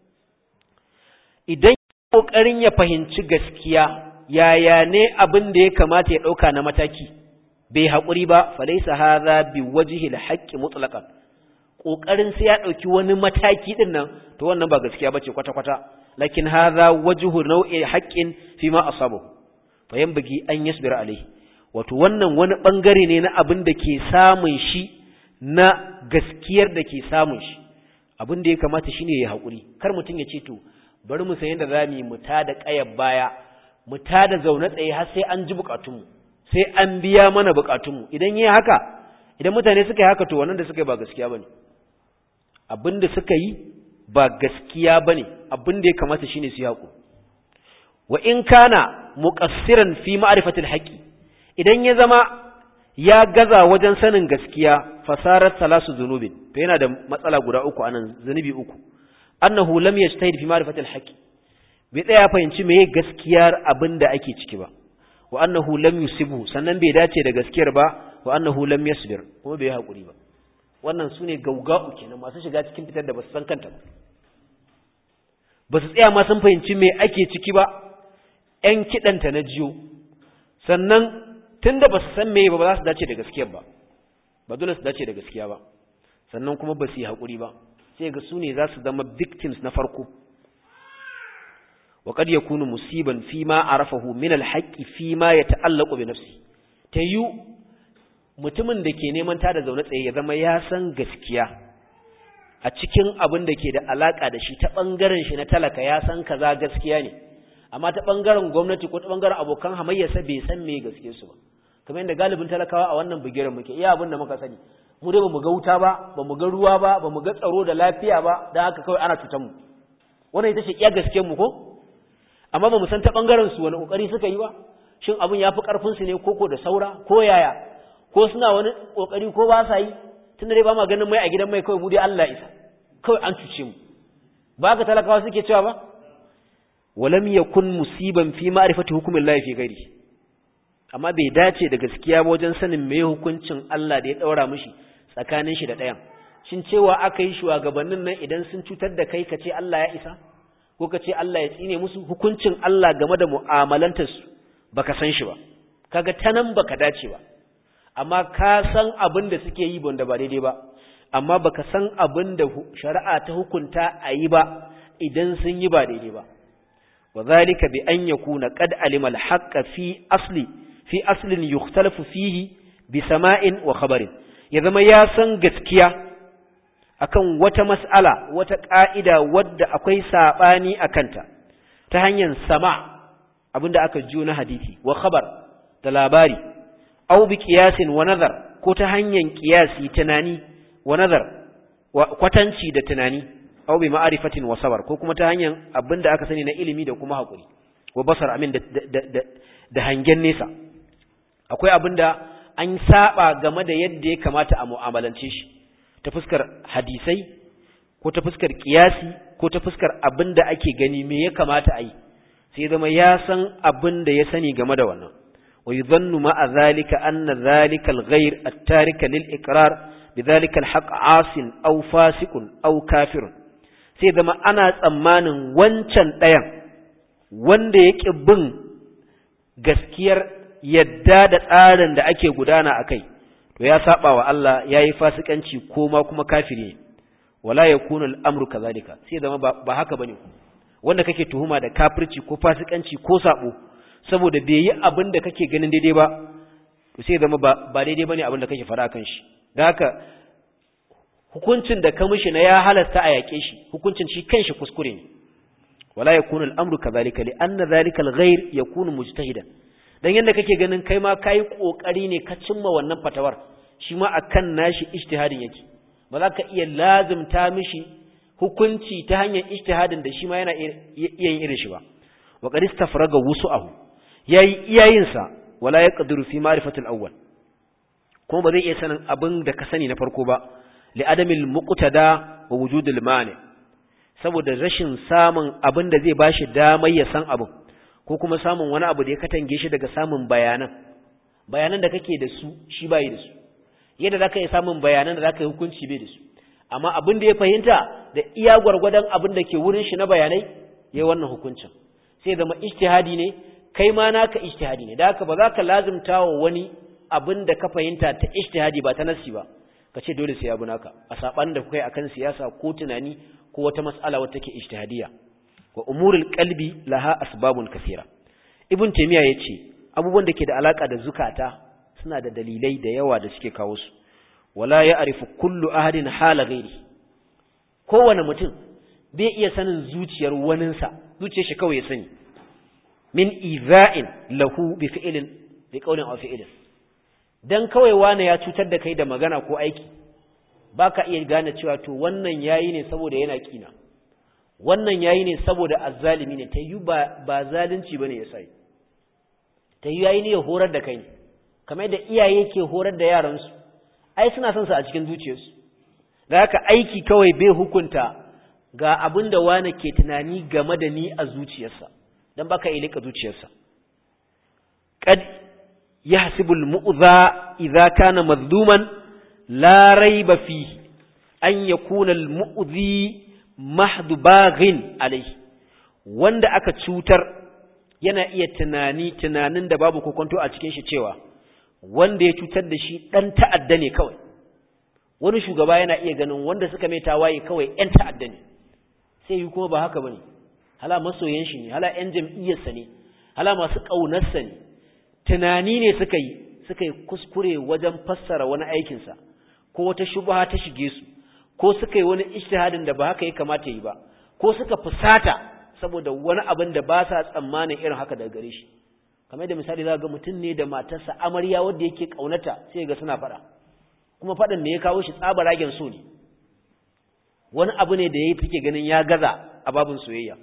idan kokarin ya fahimci gaskiya yaya ne abin da ya kamata ya dauka na mataki bai haƙuri ba falaisa hadha bi wajhi al-haqqi mutlaqan kokarin sai ya dauki wani mataki din nan to wannan ba gaskiya bace kwata kwata lakin hadha wajhu naw'i haqqin fi ma asabahu fa yanbaghi an yasbira alayhi wato wannan wani bangare ne na abin da ke samun shi na gaskiyar da ke samun shi abin da ya kamata shine ya haƙuri kar mutun ya ce to bari mu san yadda zamu mu tada ƙayar baya mu tada zaune tsaye har sai an ji bukatunmu sai an biya mana bukatunmu idan yi haka idan mutane suka yi haka to wannan da suka yi ba gaskiya bane abinda suka yi ba gaskiya bane abinda ya kamata shine su yaku wa in kana muqassiran fi ma'rifatil haqqi idan ya zama ya gaza wajen sanin gaskiya fasarat salasu zunubin to yana da matsala guda uku anan zunubi uku annahu lam yajtahid fi ma'rifatil haqqi bai tsaya fahimci meye gaskiyar abinda ake ciki ba wa annahu lam yusibu sannan bai dace da gaskiyar ba wa annahu lam yasbir kuma bai hakuri ba wannan sune gaugau kenan masu shiga cikin fitar da basu san kanta ba basu tsaya ma sun fahimci me ake ciki ba ƴan kidanta na jiyo sannan tunda basu san me ba ba za su dace da gaskiyar ba ba dole su dace da gaskiya ba sannan kuma basu yi hakuri ba sai ga sune za su zama victims na farko وقد يكون مصيبا فيما عرفه من الحق فيما يتعلق بنفسه tayu mutumin da ke neman tada zaune tsaye ya zama ya san gaskiya a cikin abin da ke da alaka da shi ta bangaren shi na talaka ya san kaza gaskiya ne amma ta bangaren gwamnati ko ta bangaren abokan hamayyarsa bai san me gaskiyar su ba kamar yadda galibin talakawa a wannan bugiran muke iya abin da muka sani mu dai bamu ga wuta ba bamu ga ruwa ba bamu ga tsaro da lafiya ba dan haka kawai ana tutan mu wannan ita ce iya gaskiyar mu ko amma ba mu san ta bangaren su wani kokari suka yi ba shin abun yafi karfin su ne koko da saura ko yaya ko suna wani kokari ko ba sa yi tunda dai ba ma ganin mai a gidan mai kawai mu dai Allah isa kawai an cuce mu ba ga talakawa suke cewa ba walam yakun musiban fi ma'rifati hukmillahi fi ghairi amma bai dace da gaskiya ba wajen sanin me hukuncin Allah da ya daura mishi tsakanin shi da ɗayan shin cewa aka yi shugabannin nan idan sun cutar da kai kace Allah ya isa ko ka ce Allah ya tsine musu hukuncin Allah game da mu'amalantarsu baka san shi ba kaga tanan baka dace ba amma ka san abin da suke yi banda ba daidai ba amma baka san abin da shari'a ta hukunta a yi ba idan sun yi ba daidai ba wadhalika bi an yakuna qad alima al-haqqa fi asli fi aslin yukhtalafu fihi bi sama'in wa khabarin ya zama ya san gaskiya akan wata mas'ala wata ƙa'ida wadda akwai saɓani a kanta ta hanyar sama abinda aka jiyo na hadisi wa khabar da labari au bi qiyasin wa nazar ko ta hanyar qiyasi tunani wa nazar wa kwatanci da tunani au bi ma'rifatin wa sabar ko kuma ta hanyar abinda aka sani na ilimi da kuma hakuri wa basar amin da da, da hangen nesa akwai abinda an saba game da yadda ya kamata a mu'amalance shi ta fuskar hadisai ko ta fuskar kiyasi ko ta fuskar abin da ake gani me ya kamata a yi sai zama ya san abin da ya sani game da wannan wa yudhannu ma'a zalika anna zalika al-ghayr at-tarika lil-iqrar bi zalika al-haqq 'asin aw fasiqun aw kafirun sai zama ana tsammanin wancan ɗayan wanda yake bin gaskiyar yadda da tsarin da ake gudana akai to ya saba wa Allah yayi fasikanci ko ma kuma kafiri ne wala yakunu al-amru kadhalika sai zama ba haka bane wanda kake tuhuma da kafirci ko fasikanci ko sabo saboda bai yi abin da kake ganin daidai ba to sai zama ba ba daidai bane abin da kake fara kan shi dan haka hukuncin da ka mishi na ya halasta a yake shi hukuncin shi kanshi kuskure ne wala yakunu al-amru kadhalika li anna dhalika al-ghayr yakunu mujtahidan dan yanda kake ganin kai ma kai kokari ne ka cimma wannan fatawar shi ma akan nashi ijtihadin yake ba za ka iya lazimta mishi hukunci ta hanyar ijtihadin da shi ma yana iya yin irin shi ba wa qad istafraga wusu'ahu yayi iyayin sa wala yaqdiru fi ma'rifati al-awwal kuma ba zai iya sanin abin da ka sani na farko ba li adamil muqtada wa wujudil mani saboda rashin samun abin da zai bashi damar ya san abin ko kuma samun wani abu da ya katange shi daga samun bayanan bayanan da kake da su shi bai da su yadda zaka yi samun bayanan da zaka yi hukunci bai da su amma abin da ya fahimta da iya gwargwadon abin da ke wurin shi na bayanai yayin wannan hukuncin sai zama ijtihadi ne kai ma naka ijtihadi ne da haka ba za ka lazimta wa wani abin da ka fahimta ta ijtihadi ba ta nasi ba ka ce dole sai abu naka a saban da kai akan siyasa ko tunani ko wata mas'ala wacce take ijtihadiyya wa umurul qalbi laha asbabun kaseera ibn taymiya yace abubuwan da ke da alaka da zukata suna da dalilai da yawa da suke kawo su wala ya'rifu kullu ahadin hala ghairi kowane mutum bai iya sanin zuciyar waninsa zuciyar shi kawai ya sani min iza'in lahu bi fi'lin bi qawlin aw fi'lin dan kawai wani ya cutar da kai da magana ko aiki baka iya gane cewa to wannan yayi ne saboda yana kina wannan yayi ne saboda azzalimi ne tayi ba ba zalunci bane ya sai tayi yayi ne ya horar da kai ne kamar da iyaye ke horar da yaran su ai suna son su a cikin zuciyarsu da haka aiki kawai bai hukunta ga abinda wani ke tunani game da ni a zuciyarsa dan baka iya lika zuciyarsa qad yahsibu al-mu'dha idha kana madhuman la rayba fi an yakuna al-mu'dhi mahdu baghin alayhi wanda aka cutar yana iya tunani tunanin da babu kokonto a cikin shi cewa wanda ya cutar da shi dan ta'adda ne kawai wani shugaba yana iya ganin wanda suka mai tawaye kawai ƴan ta'adda ne sai yi kuma ba haka bane hala masoyan shi ne hala ƴan jam'iyyarsa ne hala masu ƙaunarsa ne tunani ne suka yi suka yi kuskure wajen fassara wani aikinsa ko wata shubha ta shige su ko suka yi wani ijtihadin da ba haka ya kamata yi ba ko suka fusata saboda wani abin da ba sa tsammanin irin haka daga gare shi kamar da misali za ga mutum ne da matarsa amarya wanda yake kaunata sai ga suna fada kuma fadan da ya kawo shi tsabaragen so ne wani abu ne da yayi take ganin ya gaza a babun soyayya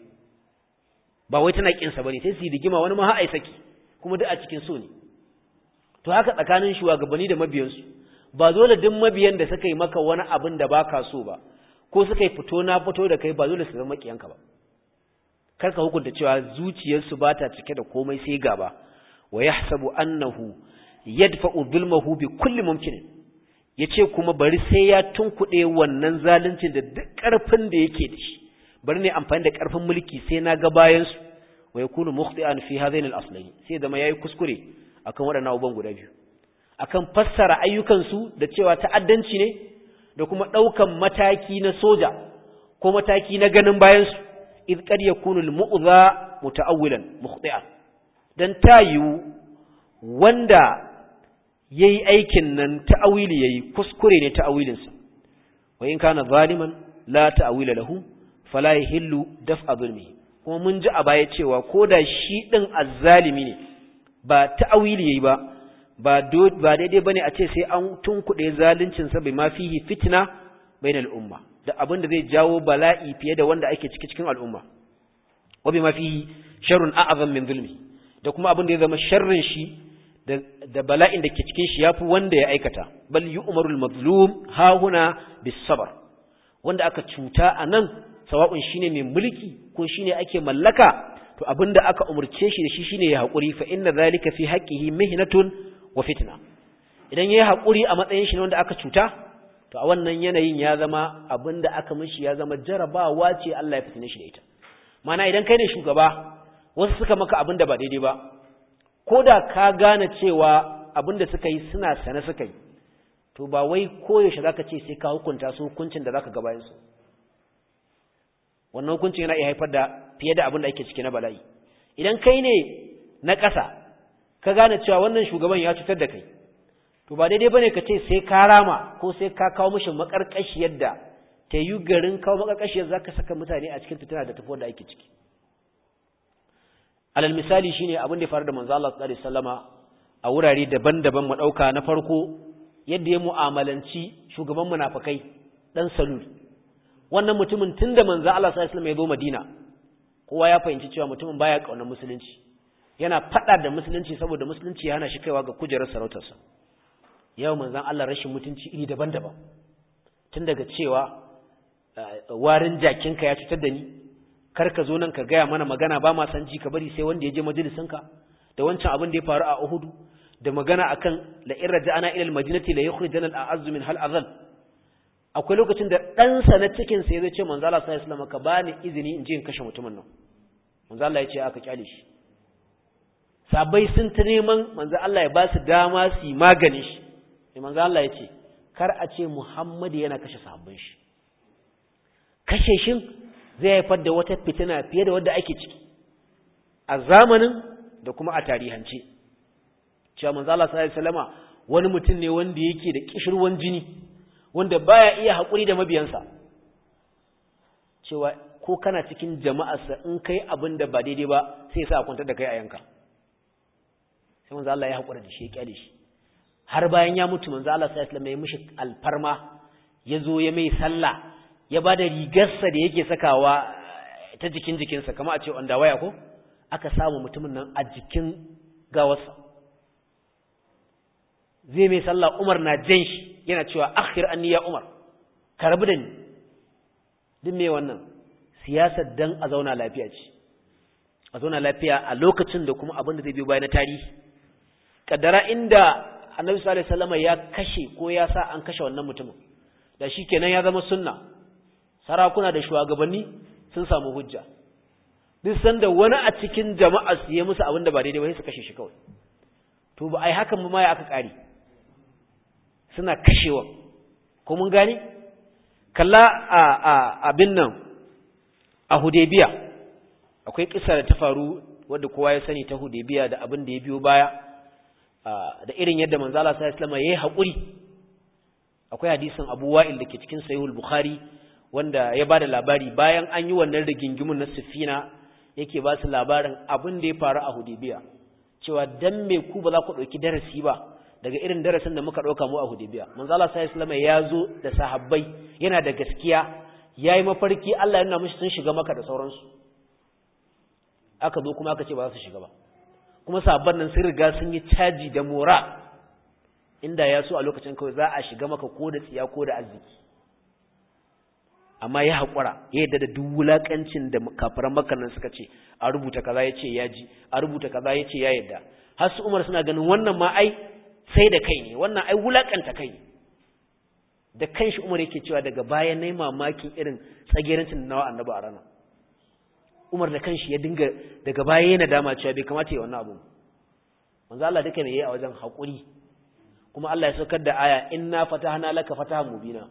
ba wai tana kinsa bane sai su yi digima wani ma har ai saki kuma duk a cikin so ne to haka tsakanin shugabanni da mabiyansu ba dole duk mabiyan da suka yi maka wani abin da baka so ba ko suka yi fito na fito da kai ba dole su zama makiyanka ba kar ka hukunta cewa zuciyarsu ba ta cike da komai sai gaba wa yahsabu annahu yadfa'u dhulmahu bi kulli mumkin yace kuma bari sai ya tunkuɗe wannan zaluncin da duk ƙarfin da yake da shi bari ne amfani da ƙarfin mulki sai na ga bayan su wa yakunu mukhti'an fi hadhain al-aslayn sai da ma yayi kuskure akan waɗannan abubuwan guda biyu akan fassara ayyukan su da cewa ta'addanci ne da kuma ɗaukan mataki na soja ko mataki na ganin bayan su idh qad yakunu al-mu'dha muta'awwilan mukhti'an dan tayu wanda yayi aikin nan ta'awili yayi kuskure ne ta'awilin sa wa in kana zaliman la ta'awila lahu fala yahillu daf'a zulmihi kuma mun ji a baya cewa koda shi din azzalimi ne ba ta'awili yayi ba ba ba daidai bane a ce sai an tunkuɗe zaluncin sa bai ma fihi fitna bainal umma da abin da zai jawo bala'i fiye da wanda ake ciki cikin al'umma wa bima fihi sharrun a'zam min zulmi da kuma abin da ya zama sharrin shi da da bala'in da ke cikin shi yafi wanda ya aikata bal yu'marul mazlum ha huna bis sabr wanda aka cuta anan sawa'un shine mai mulki ko shine ake mallaka to abinda aka umurce shi da shi shine ya hakuri fa inna zalika fi haqqihi mihnatun wa fitna idan yayi hakuri a matsayin shi wanda aka cuta to a wannan yanayin ya zama abinda aka mishi ya zama jarabawa ce Allah ya fitine shi da ita mana idan kai ne shugaba wasu suka maka abinda ba daidai ba koda ka gane cewa abinda suka yi suna sane suka yi to ba wai koyaushe zaka ce sai ka hukunta su hukuncin da zaka gabayin su wannan hukuncin yana iya haifar da fiye da abinda ake ciki na bala'i idan kai ne na ƙasa ka gane cewa wannan shugaban ya cutar da kai to ba daidai bane ka ce sai ka rama ko sai ka kawo mishi makarkashiyar da ta yi garin kawo makarkashiyar zaka saka mutane a cikin fitina da tafi wanda ake ciki alal misali shine abin da ya faru da manzo Allah sallallahu alaihi wasallama a wurare daban-daban mu dauka na farko yadda ya mu'amalanci shugaban munafikai dan Salul wannan mutumin tunda manzo Allah sallallahu alaihi wasallam ya zo Madina kowa ya fahimci cewa mutumin baya kaunar musulunci yana fada da musulunci saboda musulunci ya hana shi kaiwa ga kujerar sarautarsa yau manzon Allah rashin mutunci iri daban-daban tun daga cewa warin jakinka ya cutar da ni kar ka zo nan ka gaya mana magana ba ma san ji ka bari sai wanda ya je majalisinka da wancan abin da ya faru a Uhud da magana akan la in raja'ana ila al-madinati la yukhrijana al-a'azzu min hal azal akwai lokacin da dan sa na cikin sa yazo ce manzo Allah sallallahu alaihi wasallam ka bani izini in je in kashe mutumin nan manzo Allah ya ce aka kyale shi sabai sun ta neman manzo Allah ya ba su dama su yi magani shi sai manzo Allah ya ce kar a ce Muhammad yana kashe sahabban shi kashe shin zai haifar da wata fitina fiye da wadda ake ciki a zamanin da kuma a tarihance cewa manzo Allah sallallahu alaihi wasallama wani mutum ne wanda yake da kishirwan jini wanda baya iya hakuri da mabiyansa cewa ko kana cikin jama'arsa in kai abin da ba daidai ba sai sa a kwantar da kai a yanka sai manzo Allah ya hakura da shi ya kyale shi har bayan ya mutu manzo Allah sallallahu alaihi wasallam ya mishi alfarma yazo ya mai sallah ya bada rigarsa da yake sakawa ta jikin jikinsa kamar a ce wanda waya ko aka samu mutumin nan a jikin gawarsa zai mai sallah Umar na jan shi yana cewa akhir anni ya Umar ka rabu da ni duk me wannan siyasar dan a zauna lafiya ce a zauna lafiya a lokacin da kuma abin da zai biyo bayan na tarihi kaddara inda Annabi sallallahu alaihi wasallam ya kashe ko ya sa an kashe wannan mutumin da shikenan ya zama sunna sarakuna da shugabanni sun samu hujja duk sanda wani a cikin jama'a su yi musu abin da ba daidai ba sai su kashe shi kawai to ba ai hakan ma ya aka kare suna kashewa ko mun gane kalla a a abin nan a Hudaybiya akwai kissa da ta faru wanda kowa ya sani ta Hudaybiya da abin da ya biyo baya da irin yadda manzo Allah sallallahu alaihi wasallam yayi hakuri akwai hadisin Abu Wa'il dake cikin Sahihul Bukhari wanda ya bada labari bayan an yi wannan rigingimun na Sufina yake ba su labarin abin da ya faru a Hudaybiya cewa dan me ku ba za ku dauki darasi ba daga irin darasin da muka dauka mu a Hudaybiya manzo Allah sallallahu alaihi wasallam ya zo da sahabbai yana da gaskiya yayi mafarki Allah yana mishi sun shiga maka da sauransu aka zo kuma aka ce ba za su shiga ba kuma sahabban nan sun riga sun yi caji da mora inda ya so a lokacin kawai za a shiga maka ko da tsiya ko da arziki amma ya haƙura ya yadda da duk wulaƙancin da kafiran Makka nan suka ce a rubuta kaza ya ce ya ji a rubuta kaza ya ce ya yadda har su Umar suna ganin wannan ma ai sai da kai ne wannan ai wulaƙanta kai da kanshi Umar yake cewa daga baya nayi mamakin irin tsagerancin nawa annabi a ranar Umar da kanshi ya dinga daga baya yana dama cewa bai kamata ya wannan abu manzo Allah duka ne yayi a wajen haƙuri kuma Allah ya saukar da aya inna fatahna laka fatahan mubina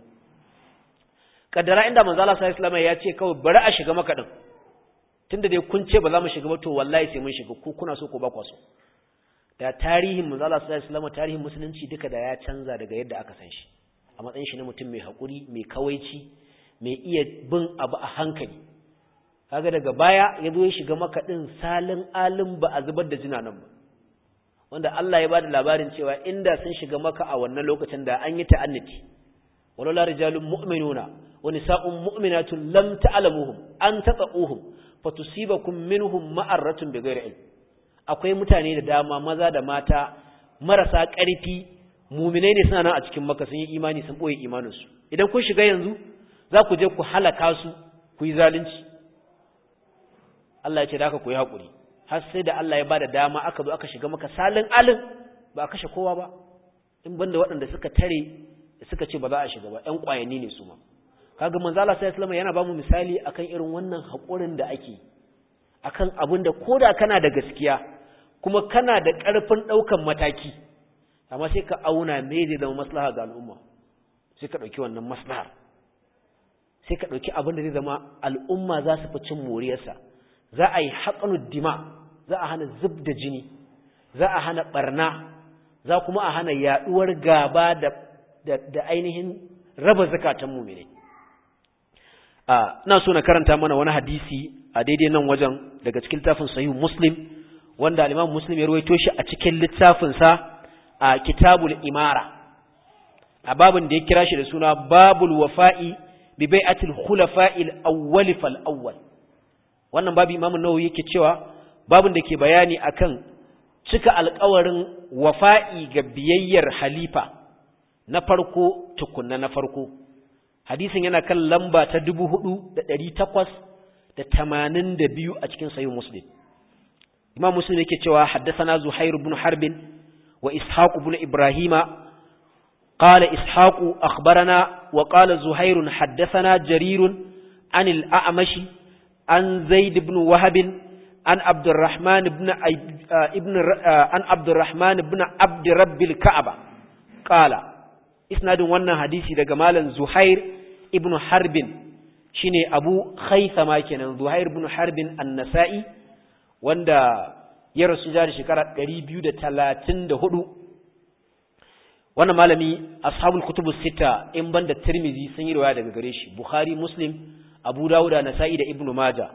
kaddara inda manzo Allah sallallahu alaihi wasallam ya ce kawai bari a shiga maka din tunda dai kun ce ba za mu shiga ba to wallahi sai mun shiga ko kuna so ko ba ku so da tarihin manzo Allah sallallahu alaihi wasallam tarihin musulunci duka da ya canza daga yadda aka san shi a matsayin shi na mutum mai hakuri mai kawaici mai iya bin abu a hankali kaga daga baya ya zo ya shiga maka din salin alim ba a zubar da jinanan ba wanda Allah ya bada labarin cewa inda sun shiga maka a wannan lokacin da an yi ta'annati walaula rijalun mu'minuna wa nisa'un mu'minatun lam ta'lamuhum an tata'uhum fatusibakum minhum ma'aratun bighairi ilm akwai mutane da dama maza da mata marasa ƙarfi mu'minai ne suna nan a cikin maka sun yi imani sun boye imaninsu idan kun shiga yanzu za ku je ku halaka su ku yi zalunci Allah ya ce da aka koyi haƙuri har sai da Allah ya ba da dama aka zo aka shiga maka salin alin ba a kashe kowa ba in banda waɗanda suka tare suka ce ba za a shiga ba ƴan ƙwayani ne su ma kaga manzo Allah sallallahu alaihi wasallam yana ba mu misali akan irin wannan haƙurin da ake akan abin da koda kana da gaskiya kuma kana da ƙarfin ɗaukan mataki amma sai ka auna me zai zama maslaha ga al'umma sai ka ɗauki wannan maslahar sai ka ɗauki abin da zai zama al'umma za su fi cin moriyarsa za a yi haƙanud dima za a hana zub da jini za a hana ɓarna za kuma a hana yaɗuwar gaba da, da, da ainihin raba zakatan mumine ina so na karanta mana wani hadisi a daidai nan wajen daga cikin tafin sahih muslim wanda al-Imam Muslim ya rawaito shi a cikin littafin sa a Kitabul Imara a babin da ya kira shi da suna Babul Wafa'i bi Bai'atil Khulafa'il Awwal fal Awwal. Wannan babu Imam Nawawi yake cewa babin da ke bayani akan cika alƙawarin wafa'i ga biyayyar halifa na farko tukunna na farko. Hadisin yana kan lamba ta dubu hudu da ɗari takwas da tamanin da biyu a cikin Sahih Muslim. Imam Muslim yake cewa haddathana Zuhair ibn Harbin wa Ishaq ibn Ibrahima قال إسحاق أخبرنا وقال زهير حدثنا جرير عن الأعمش عن زيد بن وهب عن عبد الرحمن بن ابن عن عبد الرحمن بن عبد رب الكعبة قال إسناد wannan hadisi daga malam Zuhair ibn Harbin shine Abu Khaythama kenan Zuhair ibn Harbin an-Nasa'i wanda ya rasu da shekara ɗari biyu da talatin da hudu. Wannan malami ashabul kutubus sita in banda Tirmidhi sun yi riwaya daga gare shi, Bukhari, Muslim, Abu Dawud, Nasa'i da Ibn Majah.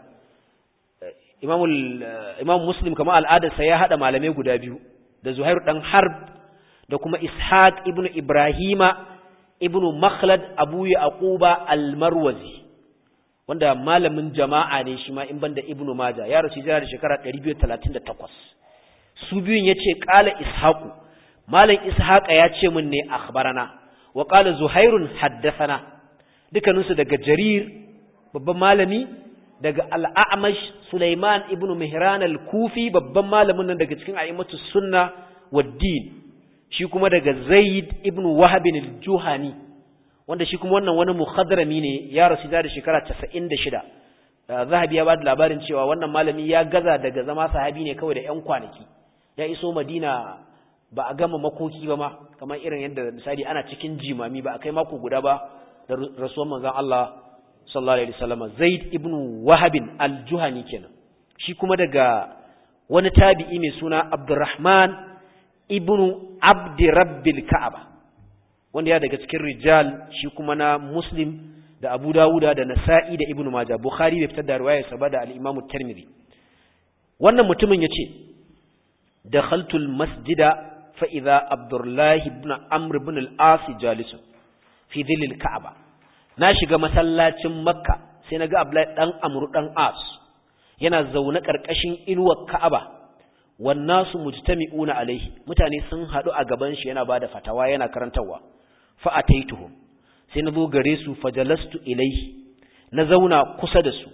Imam Imam Muslim kama al'adarsa ya hada malamai guda biyu da Zuhair dan Harb da kuma Ishaq ibn Ibrahima ibn Makhlad Abu Yaquba al-Marwazi wanda malamin jama'a ne shi ma in banda Ibn Majah, ya rasu da shekara ɗari biyu da talatin da takwas. Su biyun yace qala Ishaq malam Ishaqa ya ce mun ne akhbarana wa qala Zuhairun haddathana, dukaninsu daga Jarir babban malami, daga al-A'mash Sulaiman ibn Mihran al-Kufi babban malamin nan daga cikin a'immatus sunna wad-din, shi kuma daga Zaid ibn Wahab al-Juhani wanda shi kuma wannan wani mukhadrami ne, ya rasu da shekara casa'in da shida. Zahabi ya ba da labarin cewa wannan malami ya gaza daga zama sahabi ne kawai da ƴan kwanaki, ya iso Madina ba a gama makoki ba ma, kamar irin yadda misali ana cikin jimami ba a kai mako guda ba da rasuwan manzon Allah sallallahu alaihi wasallam. Zaid ibn Wahab al-Juhani kenan, shi kuma daga wani tabi'i mai suna Abdurrahman ibn Abd Rabbil Ka'aba wanda ya daga cikin rijal shi kuma na Muslim da Abu Dawuda da Nasa'i da Ibn Majah. Bukhari bai fitar da riwayar sa ba da al-Imam Tirmidhi. Wannan mutumin yace dakhaltul masjida فإذا عبد الله بن عمرو بن العاص جالس في ظل الكعبة. ناشغا masallacin Makka sai naga Abdullahi dan Amr dan As yana zaune karkashin inuwar Ka'aba, wan nasu mujtami'una alaihi, mutane sun hadu a gaban shi yana bada fatawa yana karantawa. Fa ataituhum, sai nazo gare su fajalastu ilaihi, na zauna kusa da su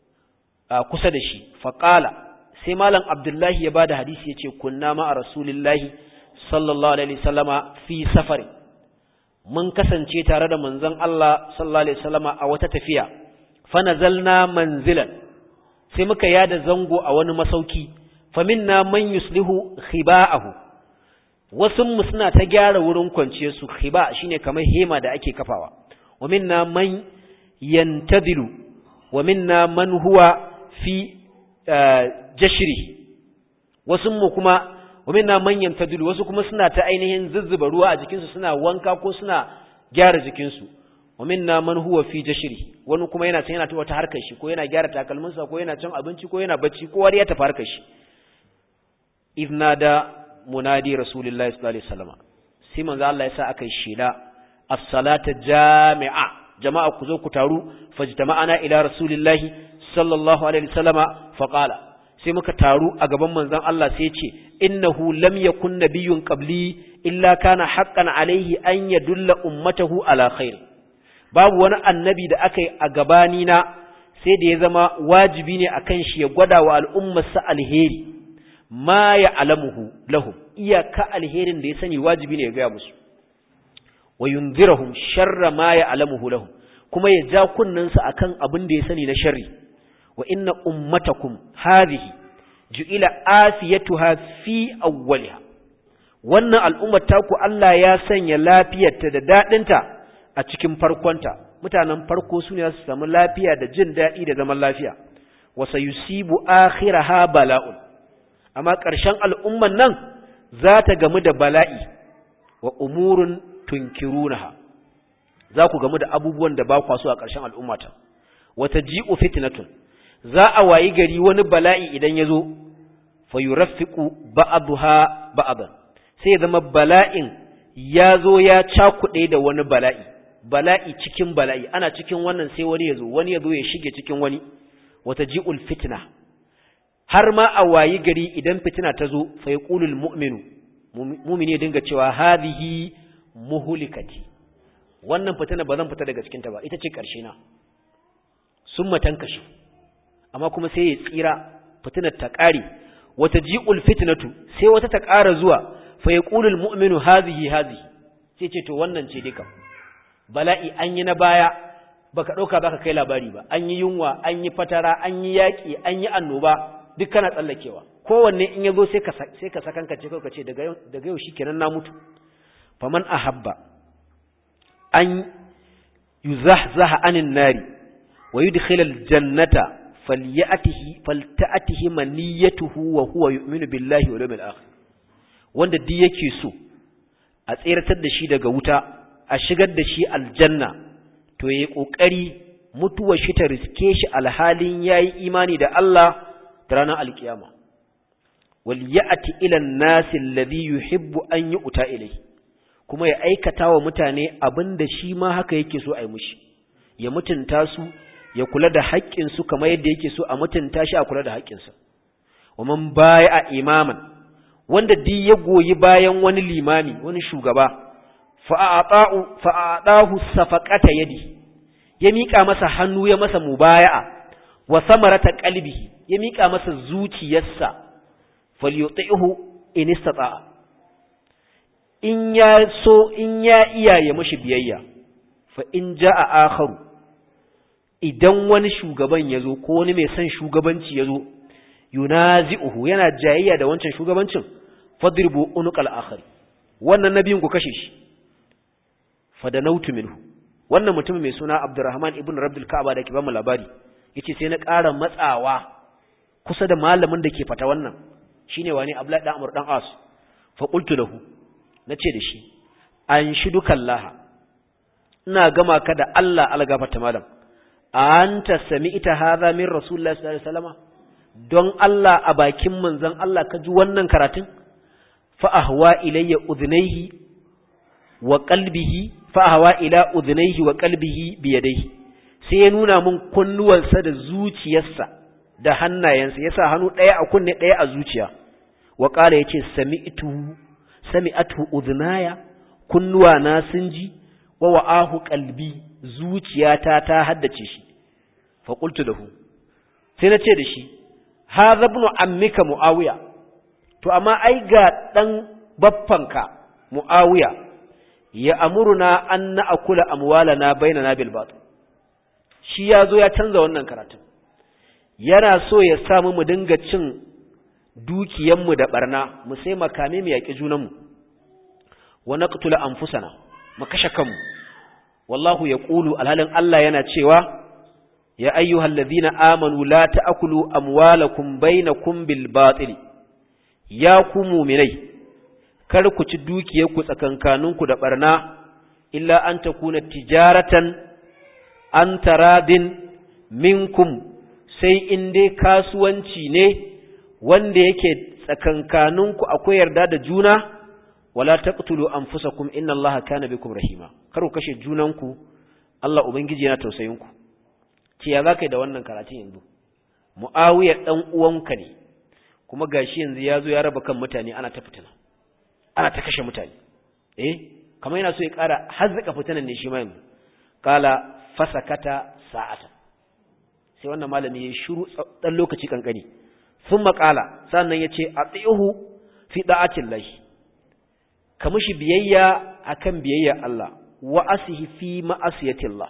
kusa da shi. Fa qala, sai malam Abdullahi ya bada hadisi yace kunna ma rasulillahi sallallahu alaihi wasallama fi safari, mun kasance tare da manzon Allah sallallahu alaihi wasallama a wata tafiya. Fa nazalna manzilan, sai muka yada zango a wani masauki. Fa minna man yuslihu khiba'ahu, wasu mu suna ta gyara wurin kwanciye su. Khiba shine kamar hema da ake kafawa. Wa minna man yantadilu wa minna man huwa fi jashri, wasu mu kuma wa minna man yantadilu, wasu kuma suna ta ainihin zuzzuba ruwa a jikinsu suna wanka ko suna gyara jikinsu. Wa minna man huwa fi jashri, wani kuma yana can yana ta wata harkar shi, ko yana gyara takalminsa, ko yana cin abinci, ko yana bacci, ko wani ya tafi harkar shi. Idnada munadi rasulullahi sallallahu alaihi wasallam, sai manzo Allah ya sa aka yi shela as-salata jami'a, jama'a ku zo ku taru. Fajtama'ana ila rasulillahi sallallahu alaihi wasallama fa qala, sai muka taru a gaban manzon Allah sai ya ce innahu lam yakun nabiyyun qabli illa kana haqqan alaihi an yadulla ummatahu ala khair. Babu wani annabi da aka yi a gabani na sai da ya zama wajibi ne akan shi ya gwada wa al'ummarsa alheri, ma ya alamuhu lahum, iyaka alherin da ya sani wajibi ne ya gaya musu. Wa yunzirahum sharra ma ya alamuhu lahum, kuma ya ja kunnansa akan abin da ya sani na sharri. Wa inna ummatakum hadhihi ju'ila afiyatuha fi awwaliha, wannan al'ummar taku Allah ya sanya lafiyarta da dadinta a cikin farkonta. Mutanen farko su ne su samu lafiya da jin dadi da zaman lafiya. Wa sayusibu akhiraha bala'un, amma ƙarshen al'umman nan za ta gamu da bala'i. Wa umurun tunkirunaha, za ku gamu da abubuwan da ba kwa so a ƙarshen al'ummata. Wa taji'u fitnatun, za a wayi gari wani bala'i idan ya zo. fayuraffiqu ba'daha ba'dan sai zama bala'in ya zo ya cakuɗe da wani bala'i bala'i cikin bala'i ana cikin wannan sai wani ya zo wani ya zo ya shige cikin wani wata ji'ul fitna har ma a wayi gari idan fitina ta zo fa yaqulul mu'minu mu'mini ya dinga cewa hadhihi muhlikati wannan fitina ba zan fita daga cikin ta ba ita ce karshe na summa tankashi amma kuma sai ya tsira fitinar ta kare wata ji'ul fitnatu sai wata ta ƙara zuwa fa yaqulul mu'minu hadhihi hadhihi sai ce to wannan ce dika bala'i an yi na baya baka dauka baka kai labari ba an yi yunwa an yi fatara an yi yaki an yi annoba duk kana tsallakewa kowanne in yazo sai ka sai ka sakanka ce ka ce daga daga yau shikenan na mutu faman ahabba an yuzahzaha anin nari wa yudkhilal jannata falyatihi falta'atihi maniyatuhu wa huwa yu'minu billahi wal yawmil akhir wanda duk yake so a tsiratar da shi daga wuta a shigar da shi aljanna to yayi kokari mutuwar shi ta riske shi alhalin yayi imani da Allah da ranar alkiyama wal ya'ti ila an-nasi alladhi yuhibbu an yu'ta ilayhi kuma ya aikata wa mutane abinda shi ma haka yake so a yi mushi ya mutunta su ya kula da haƙƙin su kamar yadda yake so a mutunta shi a kula da haƙƙin sa wa man bai'a imaman wanda duk ya goyi bayan wani limami wani shugaba fa'ata'u fa'atahu safaqata yadi ya mika masa hannu ya masa mubaya'a wa samarata qalbihi ya mika masa zuciyarsa falyuti'hu in istata'a in ya so in ya iya ya mashi biyayya fa in ja'a akharu idan wani shugaban yazo ko wani mai son shugabanci yazo yunazi'uhu yana jayayya da wancan shugabancin fadribu unuqal akhir wannan nabiyin ku kashe shi fadanautu minhu wannan mutum mai suna Abdurrahman ibn Rabbil Ka'aba da ke ba mu labari yace sai na ƙara matsawa kusa da malamin da ke fata wannan shine wani Abdullahi dan Amr dan As fa qultu lahu nace da shi an shidukallaha ina gama ka da Allah algafarta malam anta sami'ta hadha min Rasulullahi sallallahu alaihi wasallam don Allah a bakin manzon Allah ka ji wannan karatun fa ahwa ilayya udhnayhi wa qalbihi fa ahwa ila udhnayhi wa qalbihi bi yadayhi sai ya nuna mun kunnuwansa da zuciyarsa da hannayensa yasa hannu daya a kunne daya a zuciya wa qala yace sami'tu sami'atu udhnaya kunnuwa na sun ji wa wa'ahu qalbi zuciyata ta haddace shi fa qultu lahu sai na ce da shi hadha ibn ammika muawiya to amma ai ga dan baffanka muawiya ya amuruna an na'kula amwalana bainana bil batil shi yazo ya canza wannan karatun yana so ya samu mu dinga cin dukiyanmu da barna mu sai makame mu yaki junanmu wa naqtula anfusana mu kashe kanmu wallahu yaqulu alhalin Allah yana cewa ya ayyuhallazina amanu la ta'kulu amwalakum bainakum bil batil ya ku mu'minai kar ku ci dukiyarku tsakankaninku da barna illa an takuna tijaratan an taradin minkum sai in dai kasuwanci ne wanda yake tsakankaninku akwai yarda da juna wala taqtulu anfusakum inna Allaha kana bikum rahima kar ku kashe junanku Allah ubangiji yana tausayin ku ce ya zaka yi da wannan karatun yanzu Muawiya dan uwanka ne kuma gashi yanzu yazo ya raba kan mutane ana ta fitina ana ta kashe mutane eh kamar yana so ya ƙara hazzaka fitinan ne shi ma yanzu kala fasakata sa'ata sai wannan malami ya shiru dan lokaci kankani thumma qala sannan yace atihu fi da'atillahi kamishi biyayya akan biyayya Allah wa asihi fi ma'asiyatillah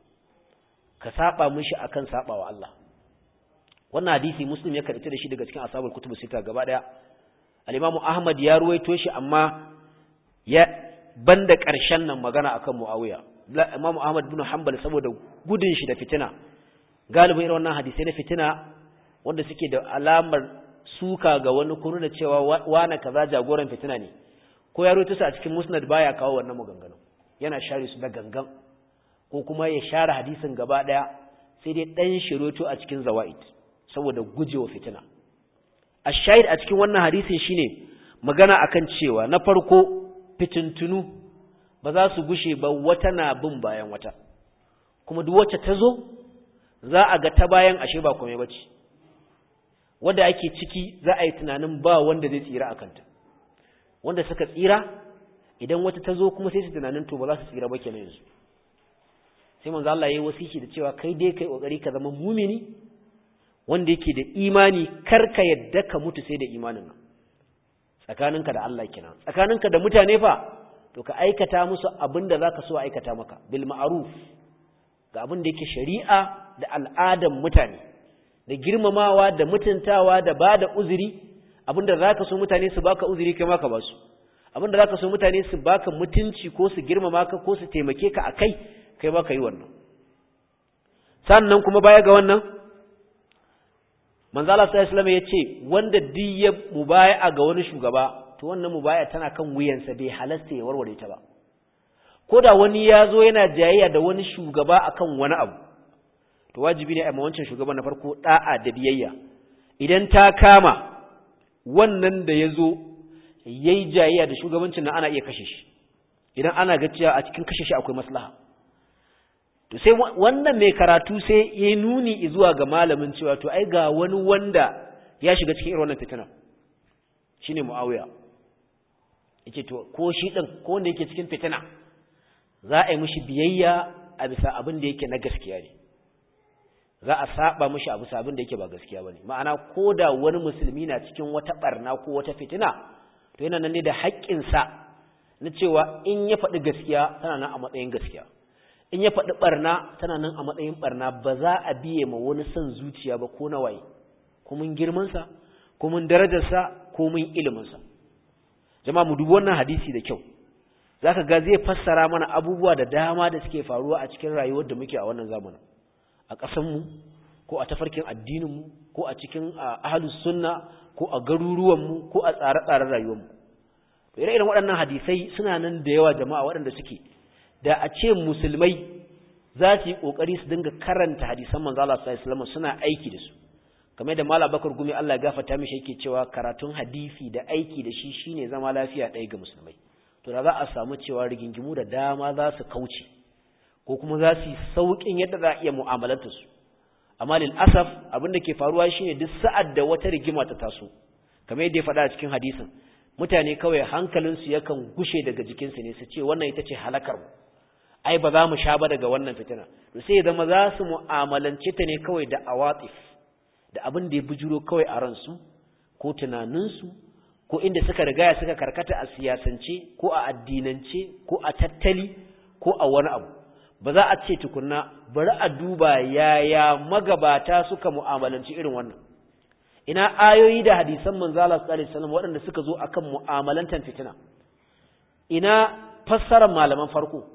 ka saba mishi akan sabawa Allah wannan hadisi muslim ya karanta da shi daga cikin ashabul kutubus sita gaba daya al-imamu ahmad ya ruwaito shi amma ya banda karshen nan magana akan muawiya imamu ahmad bin hanbal saboda gudun shi da fitina galibin irin wannan hadisi na fitina wanda suke da alamar suka ga wani kunu da cewa wani kaza jagoran fitina ne ko ya ruwaito su a cikin musnad baya kawo wannan maganganu yana share su da gangan ko kuma ya share hadisin gaba daya sai dai dan shiroto a cikin zawaid saboda gujewa fitina ashahid a cikin wannan hadisin shine magana akan cewa na farko fitintunu ba za su gushe ba wata na bin bayan wata, kuma duk wacce ta zo za a ga ta bayan ashe ba komai bace, wanda ake ciki za a yi tunanin ba wanda zai tsira a kanta, wanda suka tsira idan wata ta zo kuma sai su tunanin to ba za su tsira ba kenan yanzu. Sai manzo Allah yayi wasiki da cewa kai dai kai kokari ka zama mumini wanda yake da imani, karka yadda ka mutu sai da imanin nan, tsakaninka da Allah kenan. Tsakaninka da mutane fa to ka aikata musu abin da zaka so aikata maka bil ma'ruf, ga abin da yake shari'a da al'adan mutane, da girmamawa da mutuntawa da bada uzuri, abin da zaka so mutane su baka uzuri kai ma ka ba su, abin da zaka so mutane su baka mutunci ko su girmama ka ko su taimake ka akai kai ba ka yi wannan. Sannan kuma baya ga wannan manzo Allah sallallahu alaihi wasallam yace wanda duk ya mubai'a ga wani shugaba to wannan mubai'a tana kan wuyansa, bai halasta ya warware ta ba. Koda wani ya zo yana jayayya da wani shugaba akan wani abu to wajibi ne a wancan shugaban na farko da'a da biyayya. Idan ta kama wannan da ya zo yayi jayayya da shugabancin nan ana iya kashe shi, idan ana ga cewa a cikin kashe shi akwai maslaha. To sai wannan mai karatu sai ya nuni zuwa ga malamin cewa to ai ga wani wanda ya shiga cikin irin wannan fitina shine Muawiya. Yake to ko shi din ko wanda yake cikin fitina za a yi mishi biyayya a bisa abin da yake na gaskiya ne, za a saba mishi a bisa abin da yake ba gaskiya bane. Ma'ana koda wani musulmi na cikin wata barna ko wata fitina to yana nan ne da haƙƙin sa na cewa in ya faɗi gaskiya tana nan a matsayin gaskiya, in ya faɗi ɓarna tana nan a matsayin ɓarna, ba za a biye ma wani son zuciya ba ko na waye, ko mun girmansa ko mun darajarsa ko mun iliminsa. Jama'a mu dubi wannan hadisi da kyau, za ka ga zai fassara mana abubuwa da dama da suke faruwa a cikin rayuwar da muke a wannan zamanin, a ƙasanmu ko a tafarkin addininmu ko a cikin ahlus sunna ko a garuruwanmu ko a tsare-tsaren rayuwarmu. To ire-iren waɗannan hadisai suna nan da yawa jama'a, waɗanda suke da a ce musulmai za su yi ƙoƙari su dinga karanta hadisan manzo Allah sallallahu alaihi wasallam suna aiki da su, kamar da Malam Bakar Gumi Allah ya gafarta mishi yake cewa karatun hadisi da aiki da shi shine zama lafiya ɗaya ga musulmai. To da za a samu cewa rigingimu da dama za su kauce ko kuma za su yi sauƙin yadda za a iya mu'amalanta su. Amma lil asaf abin da ke faruwa shine duk sa'ad da wata rigima ta taso, kamar yadda ya faɗa a cikin hadisin, mutane kawai hankalinsu yakan gushe daga jikinsu ne su ce wannan ita ce halakar mu, ai ba za mu sha ba daga wannan fitina. To sai zama za su mu'amalance ta ne kawai da awatif, da abin da ya bujuro kawai a ransu ko tunaninsu ko inda suka rigaya suka karkata a siyasance ko a addinance ko a tattali ko a wani abu. Ba za a ce tukunna bari a duba yaya magabata suka mu'amalanci irin wannan. Ina ayoyi da hadisan manzo Allah sallallahu alaihi wasallam waɗanda suka zo akan mu'amalantan fitina? Ina fassarar malaman farko?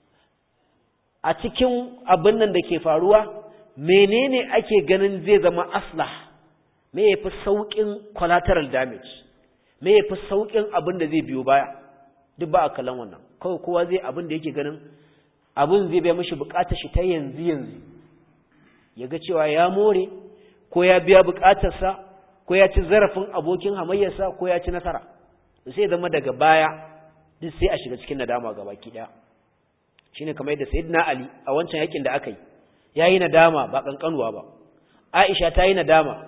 A cikin abin nan da ke faruwa menene ake ganin zai zama aslah, me yafi saukin collateral damage, me yafi saukin abin da zai biyo baya? Duk ba a kallon wannan, kawai kowa zai abin da yake ganin abin zai bai mishi bukatar shi ta yanzu yanzu, ya ga cewa ya more ko ya biya bukatarsa ko ya ci zarafin abokin hamayyarsa ko ya ci nasara. Sai zama daga baya duk sai a shiga cikin nadama gabaki daya. Shine kamar yadda Sayyidina Ali a wancan yakin da aka yi yayi nadama ba kankanuwa ba, Aisha ta yi nadama,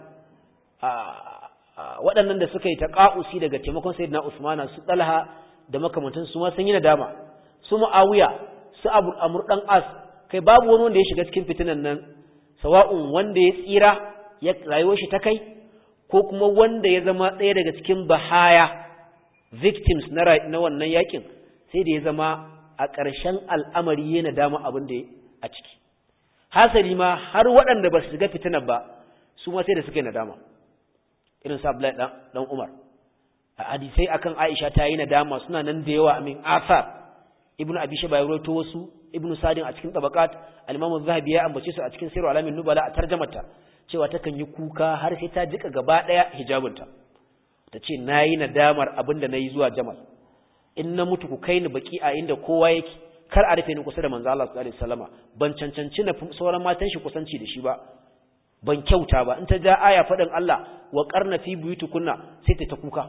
waɗannan da suka yi taqa'usi daga taimakon Sayyidina Usman su Talha da makamantan su ma sun yi nadama, su Muawiya, su Abu Amr dan As, kai babu wani wanda ya shiga cikin fitinan nan, sawa'un wanda ya tsira ya rayuwar shi ta kai ko kuma wanda ya zama ɗaya daga cikin bahaya victims na na wannan yakin, sai da ya zama a ƙarshen al'amari yana dama abin da a ciki. Hasali ma har waɗanda ba su shiga fitinar ba su ma sai da suka yi nadama, irin sa Abdullahi dan Umar. A hadisai akan Aisha ta yi nadama suna nan da yawa, amin asar Ibn Abi Shayba ya rawaito wasu, Ibn Sadin a cikin Tabaqat, Al-Imam Az-Zahabi ya ambace su a cikin Sirru Alamin Nubala a tarjamarta cewa takan yi kuka har sai ta jika gaba daya hijabinta, ta ce nayi nadamar abin da nayi zuwa Jamal, in na mutu ku kai ni baki a inda kowa yake, kar a rufe ni kusa da manzo Allah sallallahu alaihi wasallama, ban cancanci na sauran matan shi kusanci da shi ba. ban kyauta ba in ta ja aya fadin Allah wa qarna fi buyutukunna sai ta ta kuka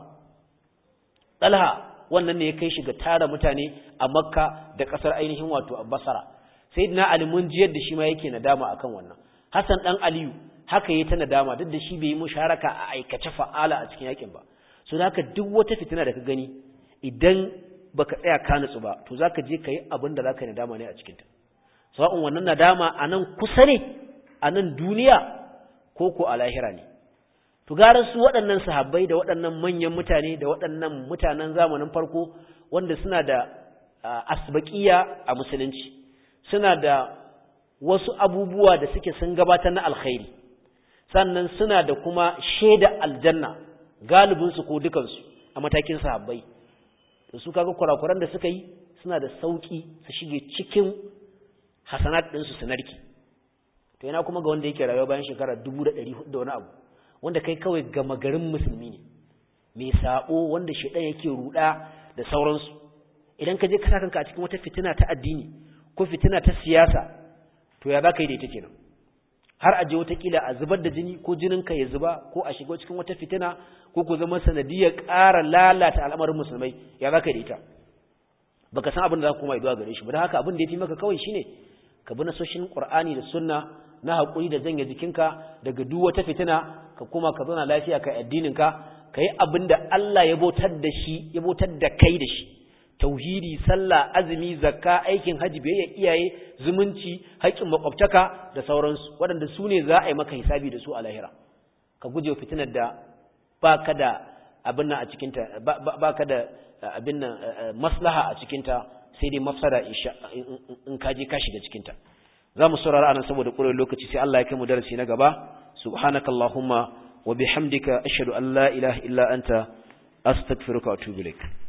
Talha wannan ne ya kai shi ga tara mutane a Makka da kasar ainihin wato a Basra sayyidina Ali mun ji yadda shi ma yake nadama akan wannan Hassan dan Aliyu haka yayi ta nadama duk da shi bai yi musharaka a aikace fa'ala a cikin yakin ba so haka duk wata fitina da ka gani idan baka tsaya ka nutsu ba to zaka je kai abin da zaka nadama ne a cikin ta sawa'un wannan nadama anan kusa ne anan duniya ko ko a lahira ne to garan su waɗannan sahabbai da waɗannan manyan mutane da waɗannan mutanen zamanin farko wanda suna da asbaqiya a musulunci suna da wasu abubuwa da suke sun gabatar na alkhairi sannan suna da kuma shaida aljanna galibin su ko dukan su a matakin sahabbai to su kaga kurakuran da suka yi suna da sauki su shige cikin hasanat din su sanarki to yana kuma ga wanda yake rayuwa bayan shekara dubu da ɗari hudu da wani abu wanda kai kawai gama garin musulmi ne mai sabo wanda shedan yake ruda da sauransu idan ka je ka saka kanka a cikin wata fitina ta addini ko fitina ta siyasa to ya zaka yi da ita kenan har aje wata kila a zubar da jini ko jininka ya zuba ko a shiga cikin wata fitina ko ku zama sanadiyar ƙara lalata al'amarin musulmai ya zaka yi da ita baka san abin da za ka koma zuwa gare shi ba dan haka abin da yafi maka kawai shine ka bi nasoshin Qur'ani da Sunna na hakuri da zanya jikinka daga duk wata fitina ka koma ka zauna lafiya kai addinin ka kai abin da Allah ya bautar da shi ya bautar da kai da shi tauhidi sallah azumi zakka aikin haji biyayya iyaye zumunci haƙin makwabtaka da sauransu waɗanda su ne za a yi maka hisabi da su a lahira ka guje fitinar da baka da abin nan a cikin ta baka da abin nan maslaha a cikin ta sai dai mafsada in ka je ka shiga cikin ta zamu saurara anan saboda ƙurar lokaci sai Allah ya kai mu darasi na gaba subhanakallahumma wa bihamdika ashhadu an la ilaha illa anta astaghfiruka wa atubu ilaik